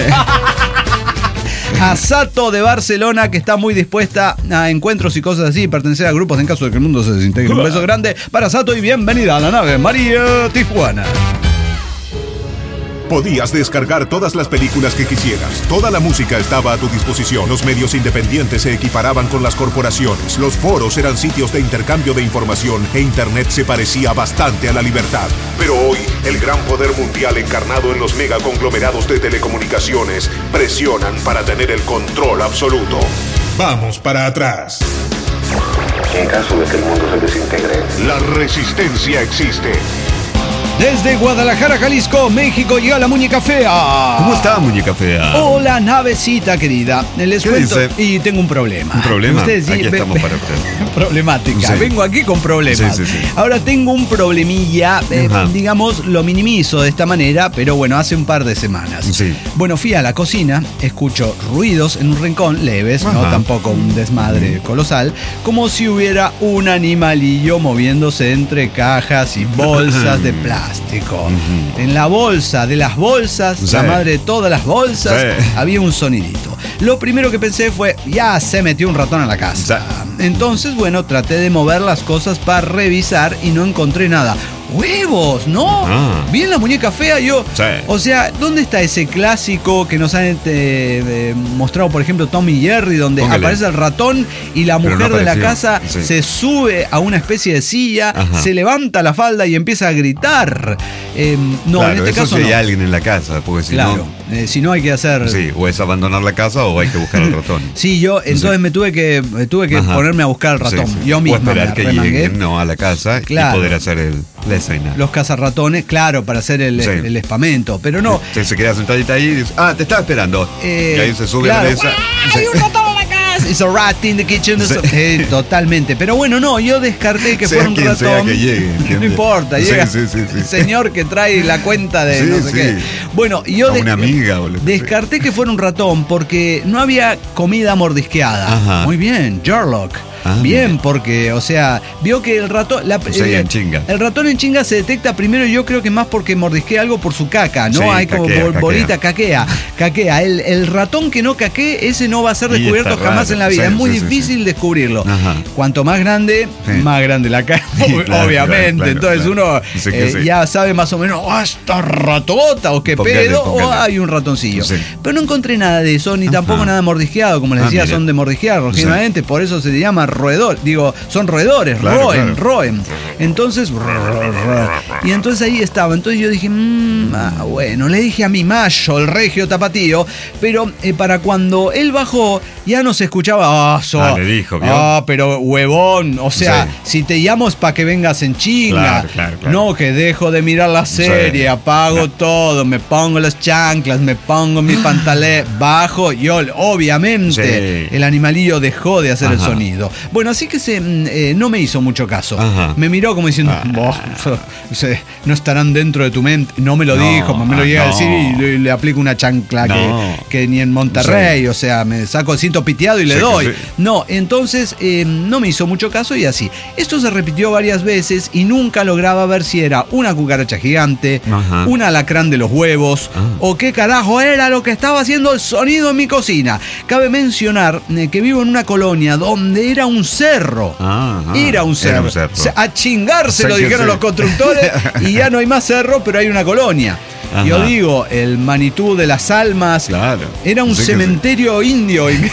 a Sato de Barcelona, que está muy dispuesta a encuentros y cosas así, pertenecer a grupos en caso de que el mundo se desintegre. Un beso grande para Sato y bienvenida a la nave María Tijuana. Podías descargar todas las películas que quisieras. Toda la música estaba a tu disposición. Los medios independientes se equiparaban con las corporaciones. Los foros eran sitios de intercambio de información e Internet se parecía bastante a la libertad. Pero hoy, el gran poder mundial encarnado en los megaconglomerados de telecomunicaciones presionan para tener el control absoluto. Vamos para atrás. En caso de que el mundo se desintegre, la resistencia existe. Desde Guadalajara, Jalisco, México, llega la muñeca fea. ¿Cómo está, muñeca fea? Hola, navecita querida. Les ¿Qué cuento dice? y tengo un problema. ¿Un problema? Ustedes, Aquí ve- estamos ve- para usted. Problemática. Sí. Vengo aquí con problemas. Sí, sí, sí. Ahora tengo un problemilla, eh, Ajá. digamos, lo minimizo de esta manera, pero bueno, hace un par de semanas. Sí. Bueno, fui a la cocina, escucho ruidos en un rincón, leves, no Ajá. tampoco un desmadre colosal, como si hubiera un animalillo moviéndose entre cajas y bolsas de plástico. En la bolsa de las bolsas, Sí. la madre de todas las bolsas, Sí. había un sonidito. Lo primero que pensé fue, ya se metió un ratón a la casa. Entonces, bueno, traté de mover las cosas para revisar y no encontré nada. huevos, ¿no? Ah. Bien la muñeca fea, yo. Sí. O sea, ¿dónde está ese clásico que nos han eh, eh, mostrado, por ejemplo, Tom y Jerry, donde Póngale. aparece el ratón y la Pero mujer no de la apareció. casa Sí. se sube a una especie de silla, Ajá. se levanta la falda y empieza a gritar? Eh, no, claro, en este eso caso si no. hay alguien en la casa, porque si Claro, no... eh, si no hay que hacer... Sí, o es abandonar la casa o hay que buscar al ratón. Sí, yo entonces Sí. me tuve que me tuve que Ajá. ponerme a buscar al ratón. Sí, sí. Yo o misma me esperar que arremangué. lleguen no, a la casa Claro. y poder hacer el, la escena. Los cazarratones, claro, para hacer el, Sí. el espamento, pero no. Entonces se queda sentadita ahí y dice, ah, te estaba esperando. eh, y ahí se sube claro. a la mesa. ¡Hay Sí. un ratón en la casa! It's a rat in the kitchen. Sí. Eh, totalmente. Pero bueno, no, yo descarté que Sea fuera un quien sea ratón. que llegue, no ¿entiendes? importa, Sí, llega sí, sí, sí. el señor que trae la cuenta de Sí, no sé sí. qué. Bueno, yo A una amiga o lo que descarté que fuera un ratón porque no había comida mordisqueada. Ajá. Muy bien, Sherlock. Ah, bien, mira. porque, o sea, vio que el ratón. La, sea, eh, en chinga. El ratón en chinga se detecta primero, yo creo que más porque mordisquea algo por su caca, ¿no? Sí, Hay como caquea, bol- caquea. bolita, caquea, caquea. El, el ratón que no caquee, ese no va a ser Y descubierto está jamás raro. en la vida. Sí, es muy sí, sí, difícil sí. descubrirlo. Ajá. Cuanto más grande, Sí. más grande la caca, Sí, claro, obviamente. claro, Entonces claro. uno Sí que eh, sí. ya sabe más o menos, oh, esta ratota o qué Póngale, pedo, póngale. o hay un ratoncillo. Sí. Pero no encontré nada de eso, ni Ajá. tampoco nada mordisqueado. Como les Ah, decía, mire. son de mordisquear, originalmente, por eso se llama roedor. Digo, son roedores, Claro, roen, claro. roen. Entonces, y entonces ahí estaba. Entonces yo dije, mmm, ah, bueno, le dije a mi mayo, el regio tapatío, pero eh, para cuando él bajó, ya no se escuchaba, ah, so- Ah, le dijo, ¿vio? ah, pero huevón, o sea, Sí. si te llamo es para que vengas en chinga. Claro, claro, claro. No, que dejo de mirar la serie, Sí. apago todo, me pongo las chanclas, me pongo mi pantalé, bajo, y ol- obviamente Sí. el animalillo dejó de hacer el Ajá. sonido. Bueno, así que se, mm, eh, no me hizo mucho caso. Ajá. Me miró como diciendo, Ah. "Boh, so- se- no estarán dentro de tu mente. No me lo No, dijo, me lo ah, llega a no. decir y le, le aplico una chancla No. que, que ni en Monterrey, o sea, me saco el cinto piteado y le Sí, que doy. sí. No, entonces eh, no me hizo mucho caso y así. Esto se repitió varias veces y nunca lograba ver si era una cucaracha gigante, Ajá. un alacrán de los huevos Ah. o qué carajo era lo que estaba haciendo el sonido en mi cocina. Cabe mencionar eh, que vivo en una colonia donde era un cerro. Ah, ah, Era un cerro. Era un cerro. O sea, a chingarse Sí lo que dijeron sí. los constructores y ya no hay más cerro, pero hay una colonia. Ajá. Yo digo, el Manitú de las Almas. Claro. Era un Sí que cementerio indio. Y-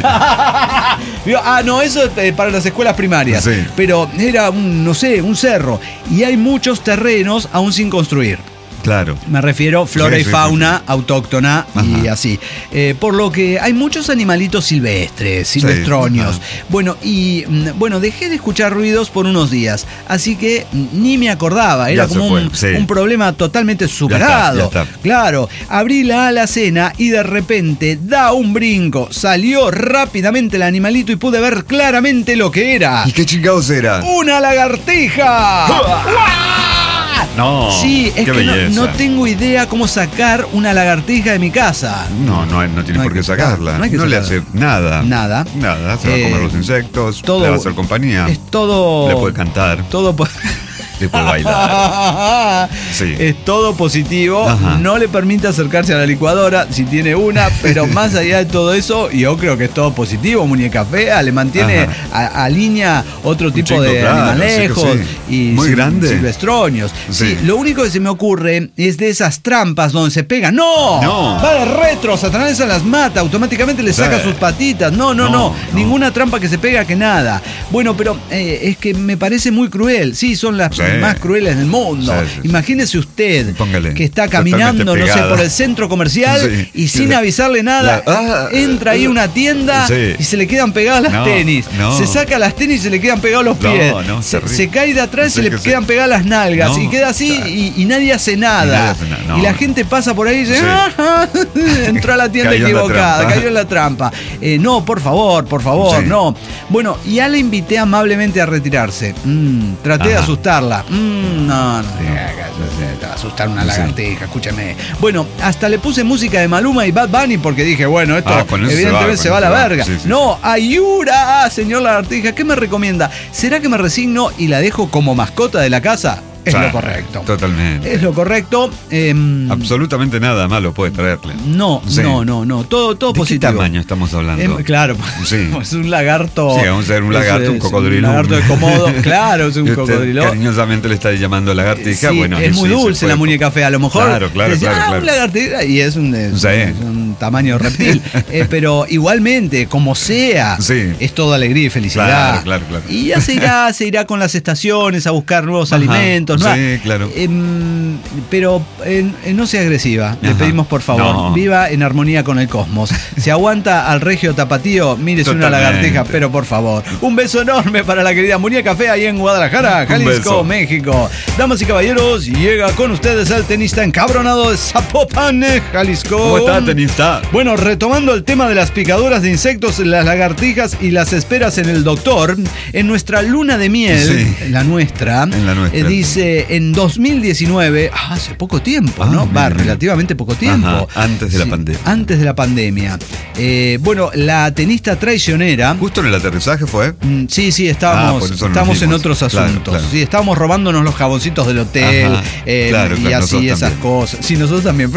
Digo, ah, no, eso es eh, para las escuelas primarias. Sí. Pero era un, no sé, un cerro. Y hay muchos terrenos aún sin construir. Claro. Me refiero flora Sí, y sí, fauna sí, autóctona y Ajá. así. Eh, por lo que hay muchos animalitos silvestres, silvestronios. ajá. Bueno, y mm, bueno, dejé de escuchar ruidos por unos días, así que mm, ni me acordaba. Era Ya se como un, fue, sí. un problema totalmente superado. ya está. Claro, abrí la alacena y de repente da un brinco. Salió rápidamente el animalito y pude ver claramente lo que era. ¿Y qué chingados era? ¡Una lagartija! ¡Guau! No. Sí, es qué que no, belleza. no tengo idea cómo sacar una lagartija de mi casa. No, no, no tiene No hay por qué que sacarla. no No, hay que le sacarla. hace nada. Nada. Nada. Se va Eh, a comer los insectos. todo- le va a hacer compañía. Es todo. Le puede cantar. Todo. po- Le puede bailar. Sí. Es todo positivo. Ajá. No le permite acercarse a la licuadora si tiene una, pero más allá de todo eso, yo creo que es todo positivo. Muñeca fea, le mantiene Ajá. a, a línea otro tipo chico, de claro, animalejos sí que sí. y Muy sil- grande. silvestronios. Sí. Sí. Lo único que se me ocurre es de esas trampas donde se pega. ¡No! No. Va de retro, Satanás se las mata, automáticamente le saca Sí. sus patitas. No, no, no, No, no. Ninguna trampa que se pega que nada. Bueno, pero eh, es que me parece muy cruel. Sí, son las Sí. más crueles del mundo. Sí, sí, sí. Imagínese usted Póngale. que está caminando, no sé, Totalmente por el pegada. centro comercial Sí. y sin Sí. avisarle nada, La- ah, entra ahí una tienda sí. y se le quedan pegadas las No, tenis. no. Se saca las tenis y se le quedan pegados los No, pies. no, se, terrible. se cae de atrás y Sí se le que sí. quedan pegadas las nalgas. No, y queda así claro. y, y nadie hace nada. Y nadie hace nada, no. Y la gente pasa por ahí y dice, Sí. "Ah, entró a la tienda Cayó en la equivocada, trampa. cayó en la trampa. Eh, no, por favor, por favor, Sí. no. Bueno, ya la invité amablemente a retirarse. Mm, traté de Ajá. asustarla. Mm, no, no, te va a asustar una lagartija, escúchame. Bueno, hasta le puse música de Maluma y Bad Bunny porque dije, bueno, esto Ah, con eso se evidentemente va, se con va a la eso se va. verga. Sí, sí, no, ayura, señor lagartija, ¿qué me recomienda? ¿Será que me resigno y la dejo como mascota de la casa? es Claro, lo correcto. Totalmente. Es lo correcto. Eh, Absolutamente nada malo puede traerle. no, Sí. no, no, no. Todo, todo ¿De positivo. qué tamaño estamos hablando? Eh, claro, Sí. es un lagarto. Sí, vamos a ver un es- lagarto, un es cocodrilo. Un lagarto de Komodo, claro, es un Y usted cocodrilo. cariñosamente le está llamando lagartija. Sí, bueno, es sí, muy se dulce puede- la muñeca fea. A lo mejor Claro, claro, te decía, claro, ah, claro. un lagartija, y es un, es Sí. un tamaño reptil. Eh, pero igualmente, como sea, Sí. es toda alegría y felicidad. Claro, claro, claro. Y ya se irá, se irá con las estaciones a buscar nuevos Ajá, alimentos. sí, nuevas- claro. Em, pero eh, eh, no sea agresiva, le Ajá. pedimos por favor. No. Viva en armonía con el cosmos. Se aguanta al regio tapatío, mírese una Totalmente. lagartija, pero por favor. Un beso enorme para la querida muñeca fea ahí en Guadalajara, Un Jalisco, beso. México. Damas y caballeros, llega con ustedes el tenista encabronado de Zapopan, Jalisco. ¿Cómo está, tenista? Bueno, retomando el tema de las picaduras de insectos, las lagartijas y las esperas en el doctor, en nuestra luna de miel, Sí. en la nuestra, En la nuestra. eh, dice en dos mil diecinueve, ah, hace poco tiempo, Ah, ¿no? mira, Va, mira. relativamente poco tiempo. Ajá, antes de la pandemia. Antes de la pandemia. Eh, bueno, la tenista traicionera. Justo en el aterrizaje fue. Mm, Sí, sí, Ah, estábamos, por eso nos estábamos en vimos. otros Claro, asuntos. claro. Sí, estábamos robándonos los jaboncitos del hotel Ajá, eh, claro, y claro, así nosotros esas también. cosas. Sí, nosotros también.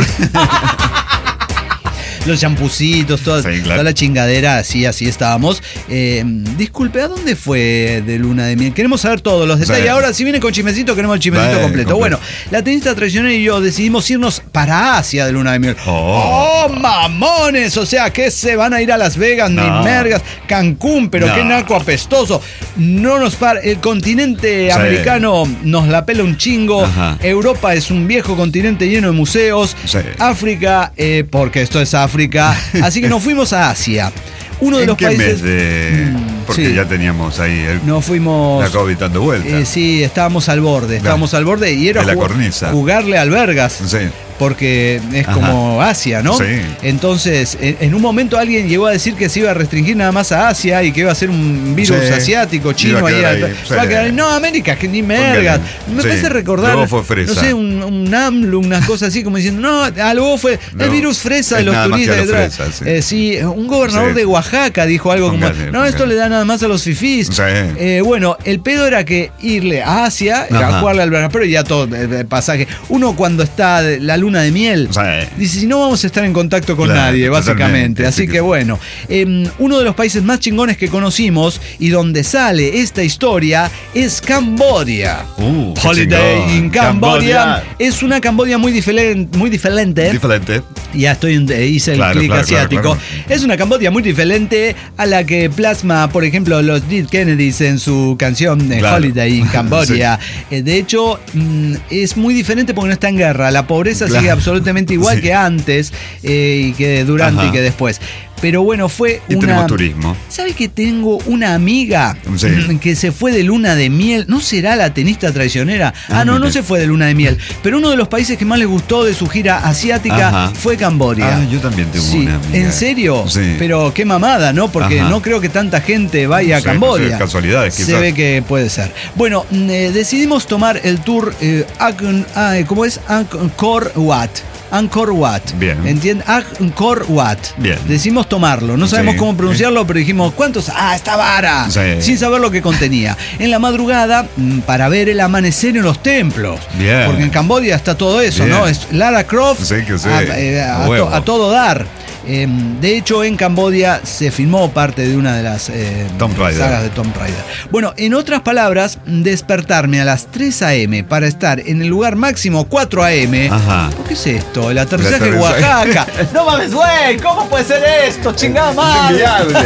Los champucitos, toda, Sí, claro. toda la chingadera, así, así estábamos. Eh, disculpe, ¿a dónde fue de luna de miel? Queremos saber todos los detalles. Sí. Ahora, si viene con chismecito, queremos el chismecito Vale, completo. completo. Bueno, la tenista traicionera y yo decidimos irnos para Asia de luna de miel. Oh. ¡Oh, mamones! O sea, que se van a ir a Las Vegas, No. ni mergas, Cancún, pero No. qué naco apestoso. No nos para. El continente Sí. americano nos la pela un chingo. Ajá. Europa es un viejo continente lleno de museos. Sí. África, eh, porque esto es África. Así que nos fuimos a Asia. Uno de ¿En los qué países. mes de...? Mm, Porque sí. ya teníamos ahí el, Nos fuimos. la COVID dando vuelta. Eh, sí, estábamos al borde, estábamos al borde y era De la ju- cornisa. jugarle albergas. Sí. Porque es Ajá. como Asia, ¿no? Sí. Entonces, en, en un momento alguien llegó a decir que se iba a restringir nada más a Asia y que iba a ser un virus Sí. asiático, chino Iba a ahí. quedar al- ahí, sí. va a quedar ahí. No, América, que ni mergas. Me Sí. parece recordar. Luego fue fresa. No sé, un, un AMLO, unas cosas así como diciendo, no, algo fue el No, virus fresa de es los nada más que turistas. a los de atrás. fresas, sí. Eh, sí, un gobernador Sí. de Oaxaca dijo algo como, Póngale, no, esto póngale. le da nada más a los fifís. Sí. Eh, bueno, el pedo era que irle a Asia, a Ajá. jugarle al verano, pero ya todo el, el pasaje. Uno cuando está de la luna de miel, Sí. dice, si no vamos a estar en contacto con Claro, nadie, totalmente, básicamente. Así sí que que sí. bueno, eh, uno de los países más chingones que conocimos y donde sale esta historia es Camboya. Uh, qué Holiday chingón. in Cambodia. Camboya. Es una Camboya muy diferente, muy diferente. Diferente. Ya estoy en, eh, hice el Claro, clic claro, claro, asiático. claro. Es una Camboya muy diferente a la que plasma, por ejemplo, los Dead Kennedys en su canción de Claro. Holiday in Cambodia. Eh, de hecho, mm, es muy diferente porque no está en guerra. La pobreza Claro. sigue absolutamente igual Sí. que antes eh, y que durante Ajá. y que después. Pero bueno, fue Y una... tenemos turismo. ¿Sabe que tengo una amiga Sí. que se fue de luna de miel? ¿No será la tenista traicionera? Ah, Ah, no, no mire. se fue de luna de miel. Pero uno de los países que más le gustó de su gira asiática Ajá. fue Camboya. Ah, yo también tengo Sí, una amiga. ¿en serio? Sí. Pero qué mamada, ¿no? Porque Ajá. no creo que tanta gente vaya a Sí, Camboya. sí, casualidades, Se quizás. ve que puede ser. Bueno, mm, eh, decidimos tomar el tour, eh, Ang- ah, ¿cómo es? Angkor Wat. Angkor Wat. Bien. ¿Entiendes? Angkor Wat. Bien. Decimos tomarlo. No sabemos Sí. cómo pronunciarlo, pero dijimos, ¿cuántos? Ah, esta vara. Sí. Sin saber lo que contenía. En la madrugada, mm, para ver el amanecer en los templos. Bien. Porque en Camboya está todo eso, Bien. ¿no? Es Lara Croft Sí, que sí. a, eh, A a to- huevo. a todo dar. Eh, de hecho, en Camboya se filmó parte de una de las eh, Tomb Raider. sagas de Tomb Raider. Bueno, en otras palabras, despertarme a las tres a.m. para estar en el lugar máximo cuatro a.m. Ajá. ¿Qué es esto? El aterrizaje en aterrizaje. Oaxaca. No mames, güey, ¿cómo puede ser esto? Chingada madre.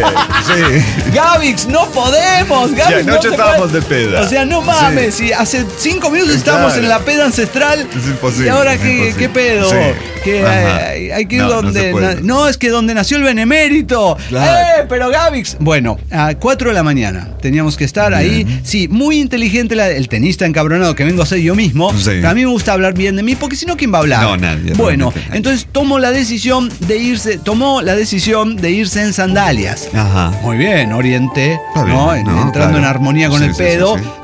Sí. Gavix, no podemos. Gavix, Ya, no anoche se estábamos puede. de peda. O sea, no mames. Si hace cinco minutos Sí, estábamos claro. en la peda ancestral. Es imposible, Y ahora, es ¿qué, imposible. qué pedo? Sí. Que Ajá. hay, hay que ir No, no donde. se puede. na- no, es que donde nació el benemérito. Claro. ¡Eh, pero Gavix! Bueno, a cuatro de la mañana teníamos que estar ahí. Bien. Sí, muy inteligente la- el tenista encabronado que vengo a ser yo mismo. Sí. Que a mí me gusta hablar bien de mí, porque si no, ¿quién va a hablar? No, nadie, Bueno, realmente nadie. entonces tomó la decisión de irse, tomó la decisión de irse en sandalias. Ajá. Muy bien, Oriente, Está bien, ¿no? En- ¿no? entrando Claro. en armonía con Sí, el sí, pedo, sí, sí.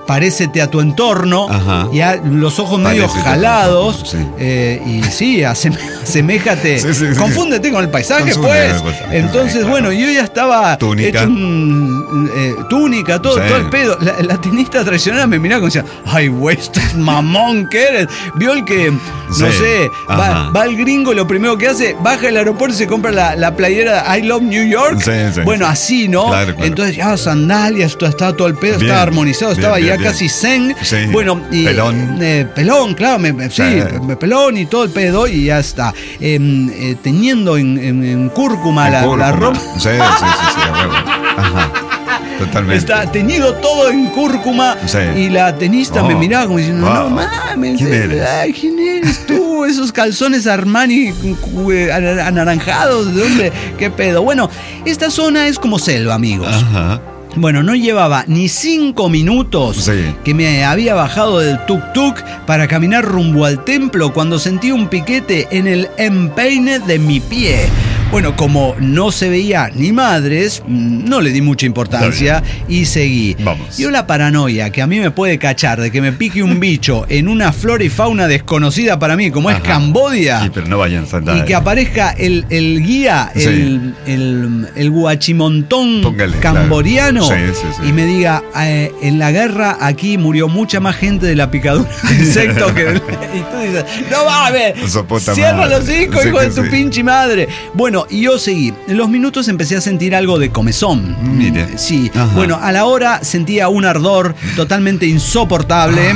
parécete a tu entorno. Ajá. Y a los ojos medio Parécete jalados. sí. Eh, y sí, asem- aseméjate. Sí, sí, sí. Confúndete con el paisaje, Confúndete pues. con el paisaje, Entonces, sí, bueno, claro. yo ya estaba Túnica. hecho un, eh, túnica, todo, Sí. todo el pedo. La, la tenista traicionera me miraba como decía, ay, güey, esto es mamón que eres. Vio el que, no Sí. sé, va, Ajá. va el gringo y lo primero que hace, baja el aeropuerto y se compra la, la playera I Love New York. Sí, sí, bueno, sí. así, ¿no? Claro, claro. Entonces ya sandalias, todo, estaba todo el pedo, Bien, estaba armonizado, bien, estaba bien, ya bien. casi zen. Sí. Bueno, y, Pelón. eh, pelón, claro, me, me- sí, Sí. me- pelón y todo el pedo y ya está. Eh, eh, teniendo en, en- en cúrcuma, la, Cúrcuma. la ropa. Sí, sí, sí, sí, a huevo. Ajá. Totalmente. Está teñido todo en cúrcuma Sí. y la tenista Oh, me miraba como diciendo, wow. no mames, ¿Quién eh, eres? ay, ¿quién eres tú? Esos calzones Armani cu- eh, ana- anaranjados, ¿de dónde? ¿Qué pedo? Bueno, esta zona es como selva, amigos. Ajá. Bueno, no llevaba ni cinco minutos Sí. que me había bajado del tuk-tuk para caminar rumbo al templo cuando sentí un piquete en el empeine de mi pie. Bueno, como no se veía ni madres, mm, no le di mucha importancia y seguí. Vamos. Yo la paranoia que a mí me puede cachar de que me pique un bicho en una flora y fauna desconocida para mí, como es Ajá. Cambodia. Sí, pero no vayan a Y saltar. que aparezca el, el guía, Sí. el, el, el guachimontón Póngale, camboriano, claro. Sí, sí, sí. y me diga, eh, en la guerra aquí murió mucha más gente de la picadura de insectos que... de- y tú dices, no mames, Su puta cierra madre. los hijos, Sí hijo que de tu sí. pinche madre. Bueno, y yo seguí. En los minutos empecé a sentir algo de comezón. Mire. Mm, Sí. Ajá. Bueno, a la hora sentía un ardor totalmente insoportable.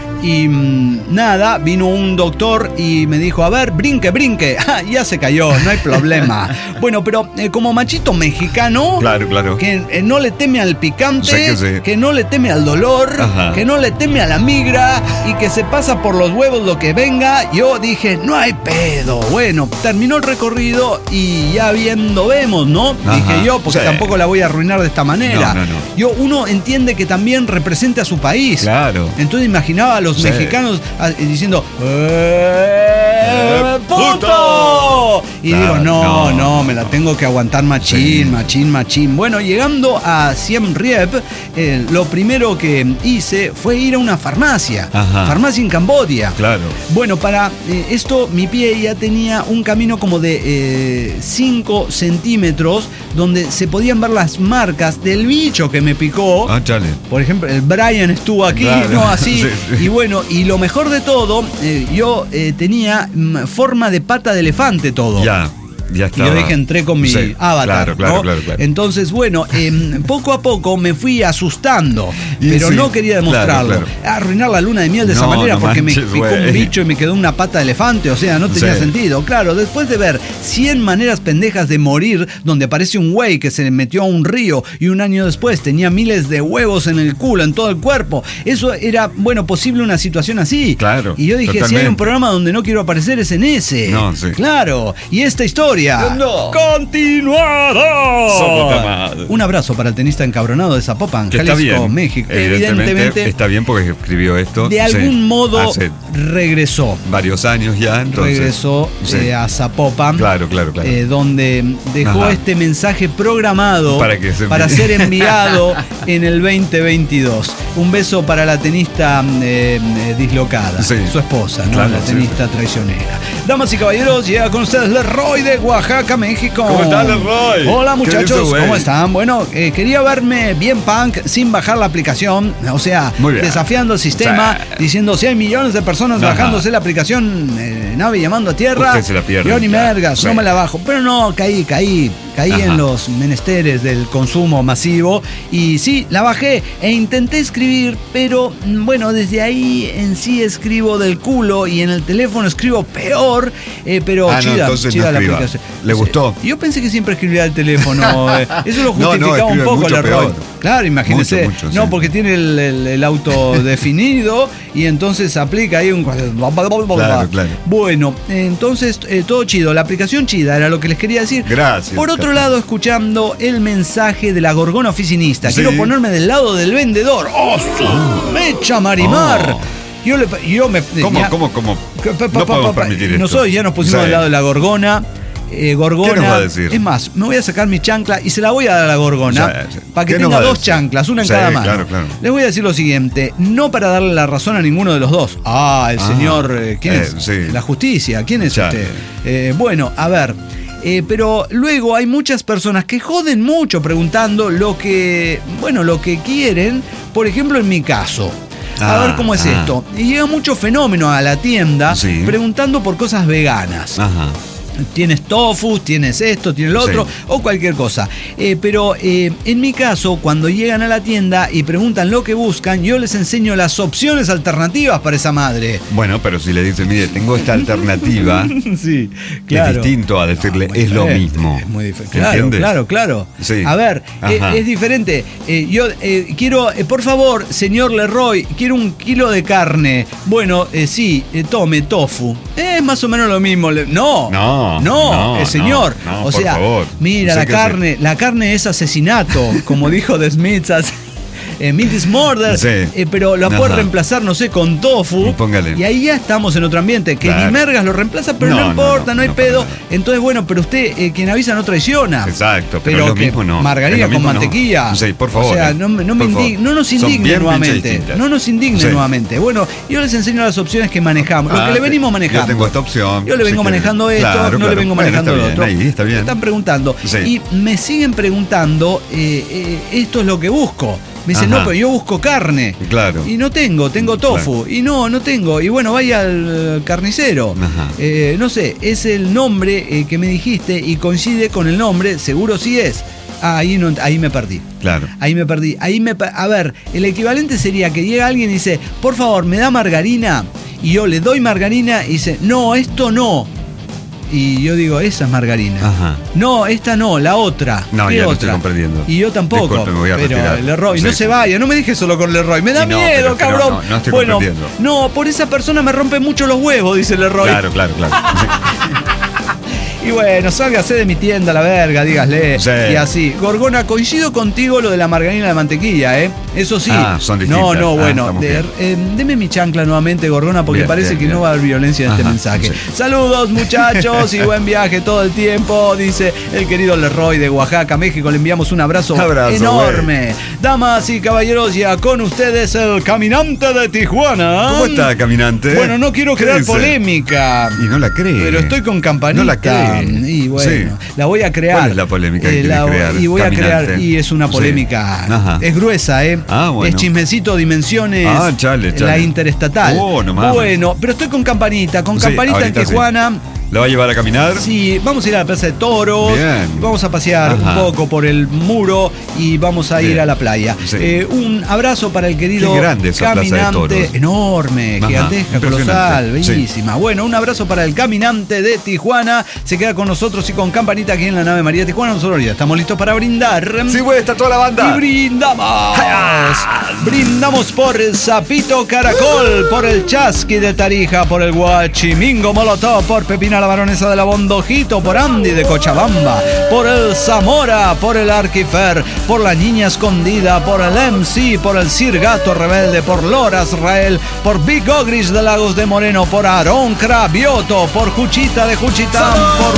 Y mm, nada, vino un doctor y me dijo, a ver, brinque, brinque. Ah, ya se cayó, no hay problema. Bueno, pero eh, como machito mexicano, Claro, claro. que eh, no le teme al picante, Sí que sí. que no le teme al dolor, Ajá. que no le teme a la migra y que se pasa por los huevos lo que venga, yo dije, no hay pedo. Bueno, terminó el recorrido y ya viendo vemos, ¿no? Ajá. Dije yo, porque Sí. tampoco la voy a arruinar de esta manera. No, no, no. Yo, uno entiende que también represente a su país. Claro. Entonces imaginaba a los Sí. mexicanos ah, diciendo ¡Eh, puto! Y Claro, digo, no, no, no, me la tengo que aguantar machín, Sí. machín, machín. Bueno, llegando a Siem Reap, eh, lo primero que hice fue ir a una farmacia. Ajá. Farmacia en Cambodia. Claro. Bueno, para eh, esto mi pie ya tenía un camino como de cinco centímetros donde se podían ver las marcas del bicho que me picó. Ah, chale. Por ejemplo, el Brian estuvo aquí, Claro. ¿no? Así. Sí, sí. Y bueno, y lo mejor de todo, eh, yo eh, tenía mm, forma de pata de elefante todo. Ya. Ya Y estaba. yo dije, entré con mi Sí, avatar. Claro, claro, ¿no? claro, claro. Entonces, bueno, em, poco a poco me fui asustando, Y pero sí, no quería demostrarlo. claro, claro. Arruinar la luna de miel de esa No, manera no porque me manches, picó güey. un bicho y me quedó una pata de elefante, o sea, no tenía Sí. sentido. Claro, después de ver cien maneras pendejas de morir, donde aparece un güey que se metió a un río y un año después tenía miles de huevos en el culo, en todo el cuerpo, eso era, bueno, posible una situación así. Claro, Y yo dije, si hay un totalmente. programa donde no quiero aparecer es en ese. No, sí. Claro. Y esta historia No. continuará. Su puta madre. Un abrazo para el tenista encabronado de Zapopan, Que está Jalisco, bien. México. Evidentemente, Evidentemente, está bien porque escribió esto. de sí, algún modo hace regresó. varios años ya, entonces. regresó sí. eh, a Zapopan, Claro, claro, claro. eh, donde dejó Ajá. este mensaje programado Para que se envíe. para ser enviado en el veinte veintidós. Un beso para la tenista eh, eh, dislocada, Sí. su esposa, ¿no? Claro, la sí. tenista traicionera. Damas y caballeros, llega con ustedes Leroy de Oaxaca, México. ¿Cómo está, Leroy? Hola ¿Qué muchachos, dice, güey? ¿cómo están? Bueno, eh, quería verme bien punk sin bajar la aplicación, o sea, Muy bien. desafiando el sistema, Sí. diciendo si hay millones de personas Ajá. bajándose la aplicación eh, nave llamando a tierra. Usted se la pierde, Yo ni ya. mergas, Sí. no me la bajo. Pero no, caí, caí, caí Ajá. en los menesteres del consumo masivo. Y sí, la bajé e intenté escribir, pero mm, bueno, desde ahí en sí escribo del culo y en el teléfono escribo peor, eh, pero Ah, no, chida, entonces chida no la escriba. aplicación. ¿Le Sí. gustó? Yo pensé que siempre escribía el teléfono. eh, Eso lo No, no, justificaba un escribe poco mucho el error. peor. Claro, imagínese. Mucho, mucho, no, sí. porque tiene el, el, el auto definido y entonces aplica ahí un. Claro, claro. Bueno, entonces eh, todo chido. La aplicación chida era lo que les quería decir. Gracias. Por otro Capitán. lado, escuchando el mensaje de la gorgona oficinista. Sí. Quiero ponerme del lado del vendedor. ¡Oh, su mecha Marimar! Oh. Yo, le, yo me. ¿Cómo, ya- cómo, cómo? Pa, pa, No pa, podemos pa, pa, permitir esto. Nosotros ya nos pusimos Sí. del lado de la gorgona. eh, Gorgona. ¿Qué nos va a decir? Es más, me voy a sacar mi chancla y se la voy a dar a la Gorgona Sí, sí. para que ¿Qué nos tenga va a dos decir? chanclas, una en Sí, cada mano. claro, claro. Les voy a decir lo siguiente, no para darle la razón a ninguno de los dos. Ah, el Ah, señor, eh, ¿quién eh, es? sí. La justicia, ¿quién es Ya. usted? Eh, bueno, a ver. Eh, pero luego hay muchas personas que joden mucho preguntando lo que, bueno, lo que quieren. Por ejemplo, en mi caso. A Ah, ver cómo es ah. esto. Y llega mucho fenómeno a la tienda Sí. preguntando por cosas veganas. Ajá. Tienes tofu, tienes esto, tienes lo otro, Sí. o cualquier cosa. Eh, pero eh, en mi caso, cuando llegan a la tienda y preguntan lo que buscan, yo les enseño las opciones alternativas para esa madre. Bueno, pero si le dice, mire, tengo esta alternativa, Sí, es distinto a decirle, muy es lo diferente, mismo. Es muy diferente. Claro, ¿Entiendes? claro, claro. Sí. A ver, eh, Ajá. es diferente. Eh, yo eh, quiero, eh, por favor, señor Leroy, quiero un kilo de carne. Bueno, eh, sí, eh, tome tofu. Es más o menos lo mismo. Le- No, No, no, no, eh, señor. no, no, o por sea, favor. mira, Sé la que carne, la carne es asesinato, como dijo The Smiths. hace- Eh, meat is murder, Sí. eh, pero la puedes Ajá. reemplazar, no sé, con tofu. Y póngale. Y ahí ya estamos en otro ambiente. Que Claro. ni mergas lo reemplaza, pero no, No, no, importa, no, no, hay no para pedo. nada. Entonces, bueno, pero usted, eh, quien avisa no traiciona. Exacto, pero, es lo que mismo no. margarina Es lo con mismo no. mantequilla. Sí, por favor. O sea, eh. no, me- no me Por favor. indig- no nos Son indigne bien pinches nuevamente. distintas. No nos indigne Sí. nuevamente. Bueno, yo les enseño las opciones que manejamos. Lo Ah, que le te- venimos manejando. Yo tengo esta opción. Yo le vengo si manejando quiere. esto, Claro, no le claro. vengo Bueno, manejando está lo bien, otro. Ahí está bien. Me están preguntando. Sí. Y me siguen preguntando, eh, eh, esto es lo que busco. Me dicen, Ajá. no, pero yo busco carne. Claro. Y no tengo, tengo tofu. Claro. Y no, no tengo. Y bueno, vaya al carnicero. Ajá. Eh, no sé, es el nombre eh, que me dijiste y coincide con el nombre, seguro sí es. Ah, ahí, no, ahí me perdí. Claro. Ahí me perdí. Ahí me per- A ver, el equivalente sería que llega alguien y dice, por favor, ¿me da margarina? Y yo le doy margarina y dice, no, esto no. Y yo digo, esa es margarina. Ajá. No, esta no, la otra. No, ¿Qué ya otra? no estoy comprendiendo. Y yo tampoco. Disculpe, me voy a pero retirar. Leroy, no Sí. se vaya, no me dejes solo con Leroy. Me da Y no, miedo, pero es que no, cabrón. no, no estoy bueno, comprendiendo. no, por esa persona me rompe mucho los huevos, dice Leroy. Claro, claro, claro. Sí. Y bueno, sálgase de mi tienda, la verga, dígasle. Sí. Y así. Gorgona, coincido contigo lo de la margarina y la mantequilla, ¿eh? Eso sí. Ah, son No, distintas. no, Ah, bueno. estamos de- bien. eh, deme mi chancla nuevamente, Gorgona, porque Bien, parece bien, que bien. no va a haber violencia en este Ajá, mensaje. sí. Saludos, muchachos, y buen viaje todo el tiempo, dice el querido Leroy de Oaxaca, México. Le enviamos un abrazo, Abrazo, enorme. Damas y caballeros, ya con ustedes el caminante de Tijuana. ¿Cómo está, caminante? Bueno, no quiero ¿Qué crear dice? polémica. Y no la cree. Pero estoy con campanita. No la cree. Y bueno, Sí. la voy a crear. ¿Cuál es la polémica que quiere la- crear, Y voy a caminante? crear, y es una Sí. polémica. Ajá. Es gruesa, ¿eh? Ah, bueno. Es chismecito, dimensiones. Ah, chale, chale. La interestatal. Oh, no mames. Bueno, pero estoy con campanita. Con Sí, campanita en ahorita sí. Tijuana. ¿La va a llevar a caminar? Sí, vamos a ir a la Plaza de Toros, Bien. vamos a pasear Ajá. un poco por el muro y vamos a ir Bien. a la playa. Sí. Eh, un abrazo para el querido Qué grande esa Plaza de caminante, Toros. enorme, Ajá, gigantesca, impresionante. colosal, Sí. bellísima. Bueno, un abrazo para el caminante de Tijuana. Se queda con nosotros y con campanita aquí en la nave María de Tijuana. Nosotros ya estamos listos para brindar. Sí, güey, está toda la banda. Y brindamos. Brindamos por el Sapito Caracol, por el Chasqui de Tarija, por el Guachimingo Molotov, por Pepina la Baronesa de la Bondojito, por Andy de Cochabamba, por el Zamora, por el Arquifer, por la Niña Escondida, por el M C, por el Sir Gato Rebelde, por Lora Israel, por Big Ogrish de Lagos de Moreno, por Aarón Cravioto, por Juchita de Juchitán, por...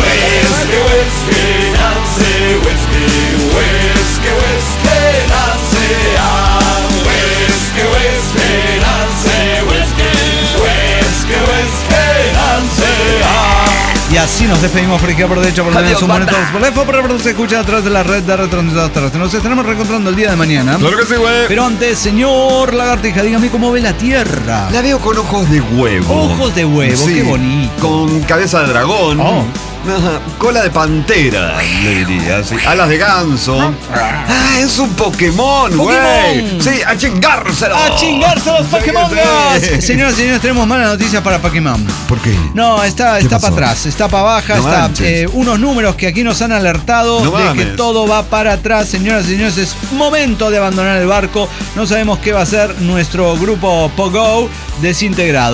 Y así nos despedimos por izquierda, por derecha, por la derecha, por la F, por la se escucha a través de la red de retransmisores terrestres. Nos estaremos reencontrando el día de mañana. Claro que sí, güey. Pero antes, señor Lagartija, dígame cómo ve la Tierra. La veo con ojos de huevo. Ojos de huevo, qué bonito. Con cabeza de dragón. Oh. Ajá, cola de pantera, le diría. Sí. Alas de ganso. Ah, es un Pokémon, güey. Pokémon. Sí, a chingárselo. ¡A chingarse los Sí, Pokémon! sí. Señoras y señores, tenemos malas noticias para Pokémon. ¿Por qué? No, está, ¿Qué está pasó? para atrás, está para baja, No está manches. eh, unos números que aquí nos han alertado No de mames. que todo va para atrás, señoras y señores, es momento de abandonar el barco, no sabemos qué va a ser nuestro grupo Pogo desintegrado.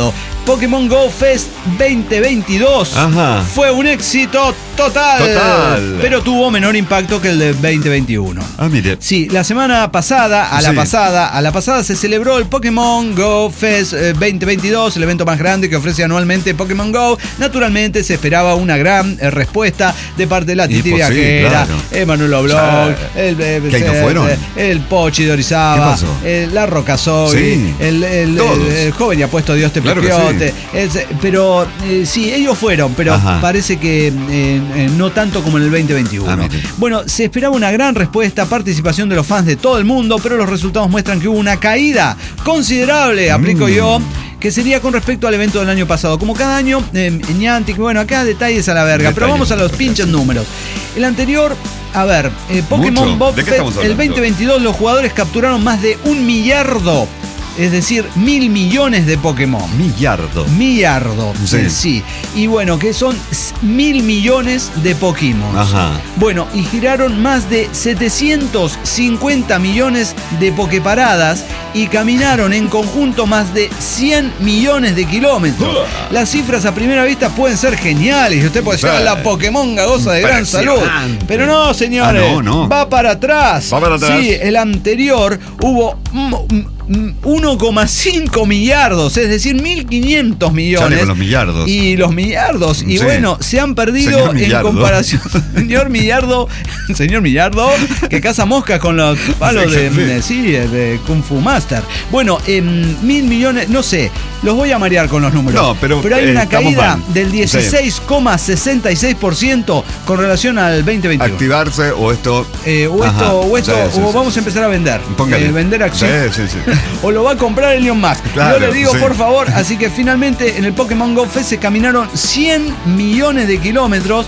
Pokémon Go Fest veinte veintidós Ajá. fue un éxito total, Total. pero tuvo menor impacto que el de veinte veintiuno. Ah, mire. Sí, la semana pasada, a la Sí. pasada, a la pasada se celebró el Pokémon Go Fest eh, veinte veintidós, el evento más grande que ofrece anualmente Pokémon Go. Naturalmente se esperaba una gran eh, respuesta de parte de la Y Titi pues sí, Viajera, claro. Emanuel Oblong, Sí. el, eh, ¿Qué, no eh, fueron? el Pochi de ¿Qué Orizaba, pasó? eh, la Rocasoy, Sí. el, el, Todos. el- el joven y apuesto Dios te Claro que Pepiote. Es- pero eh, sí, ellos fueron, pero Ajá. parece que eh, eh, no tanto como en el veinte veintiuno. Ah, mire. Bueno, se esperaba una gran respuesta, participación de los fans de todo el mundo, pero los resultados muestran que hubo una caída considerable, aplico Mm. yo, que sería con respecto al evento del año pasado. Como cada año, eh, Niantic, bueno, acá detalles a la verga, pero Detalles, vamos a los detalles. pinches números. El anterior, a ver, eh, Pokémon Mucho. Bob ¿De qué Fest, estamos el hablando? veinte veintidós, los jugadores capturaron más de un millardo, es decir, mil millones de Pokémon. Millardo. Millardo, Sí. sí. sí. Y bueno, que son s- mil millones de Pokémon. Ajá. Bueno, y giraron más de setecientos cincuenta millones de Poképaradas y caminaron en conjunto más de cien millones de kilómetros. Las cifras a primera vista pueden ser geniales y usted puede decir, Sí. la Pokémon goza de gran salud. Impresionante. Pero no, señores, Ah, no, no. va para atrás. Va para atrás. Sí, el anterior hubo mm, mm, uno coma cinco millardos, es decir, mil quinientos millones. Chale con los millardos. Y los millardos. Y Sí. bueno, se han perdido Señor en Millardo. comparación. Señor Millardo, señor Millardo, que caza moscas con los palos Sí, de, sí. de- sí, de Kung Fu Master. Bueno, en mil millones, no sé, los voy a marear con los números. No, pero, hay eh, una estamos caída mal. del dieciséis coma sesenta y seis por ciento con relación al veinte veintiuno. Activarse o esto. Eh, o Ajá. esto, o, esto Sí, sí, o sí, vamos sí. a empezar a vender. Póngale. Eh, vender acciones. Sí, sí, sí. O lo va a comprar Elon Musk. Claro, Yo le digo, sí. por favor. Así que finalmente en el Pokémon Go Fest se caminaron cien millones de kilómetros.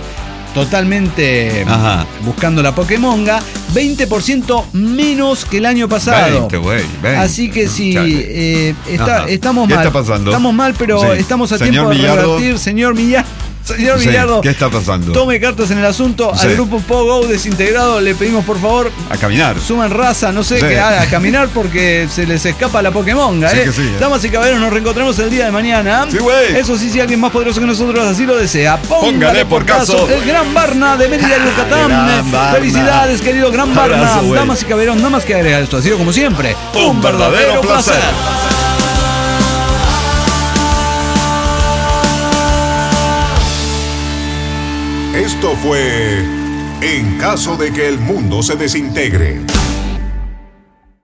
Totalmente Ajá. buscando la Pokémonga. veinte por ciento menos que el año pasado. veinte, güey, veinte. Así que sí, Chale. eh, está- Ajá. estamos ¿Qué mal. está pasando? Estamos mal, pero Sí. estamos a Señor tiempo de Millardo. revertir. Señor Millardo. Señor Sí, Millardo. ¿qué está pasando? Tome cartas en el asunto. Sí. Al grupo Pogo desintegrado le pedimos por favor A caminar. suman raza, no sé, Sí. que haga caminar porque se les escapa la Pokémonga, Sí ¿eh? que sí, ¿eh? Damas y caballeros, nos reencontramos el día de mañana. Sí, güey. Eso sí, si alguien más poderoso que nosotros así lo desea. Póngale, Póngale por por caso. caso. El Gran Barna de Mérida, Yucatán. Gran Barna. Felicidades, querido Gran Barna. Abrazo, güey. Damas y caballeros, nada más que agregar esto. Ha sido como siempre Un verdadero placer. Esto fue En caso de que el mundo se desintegre.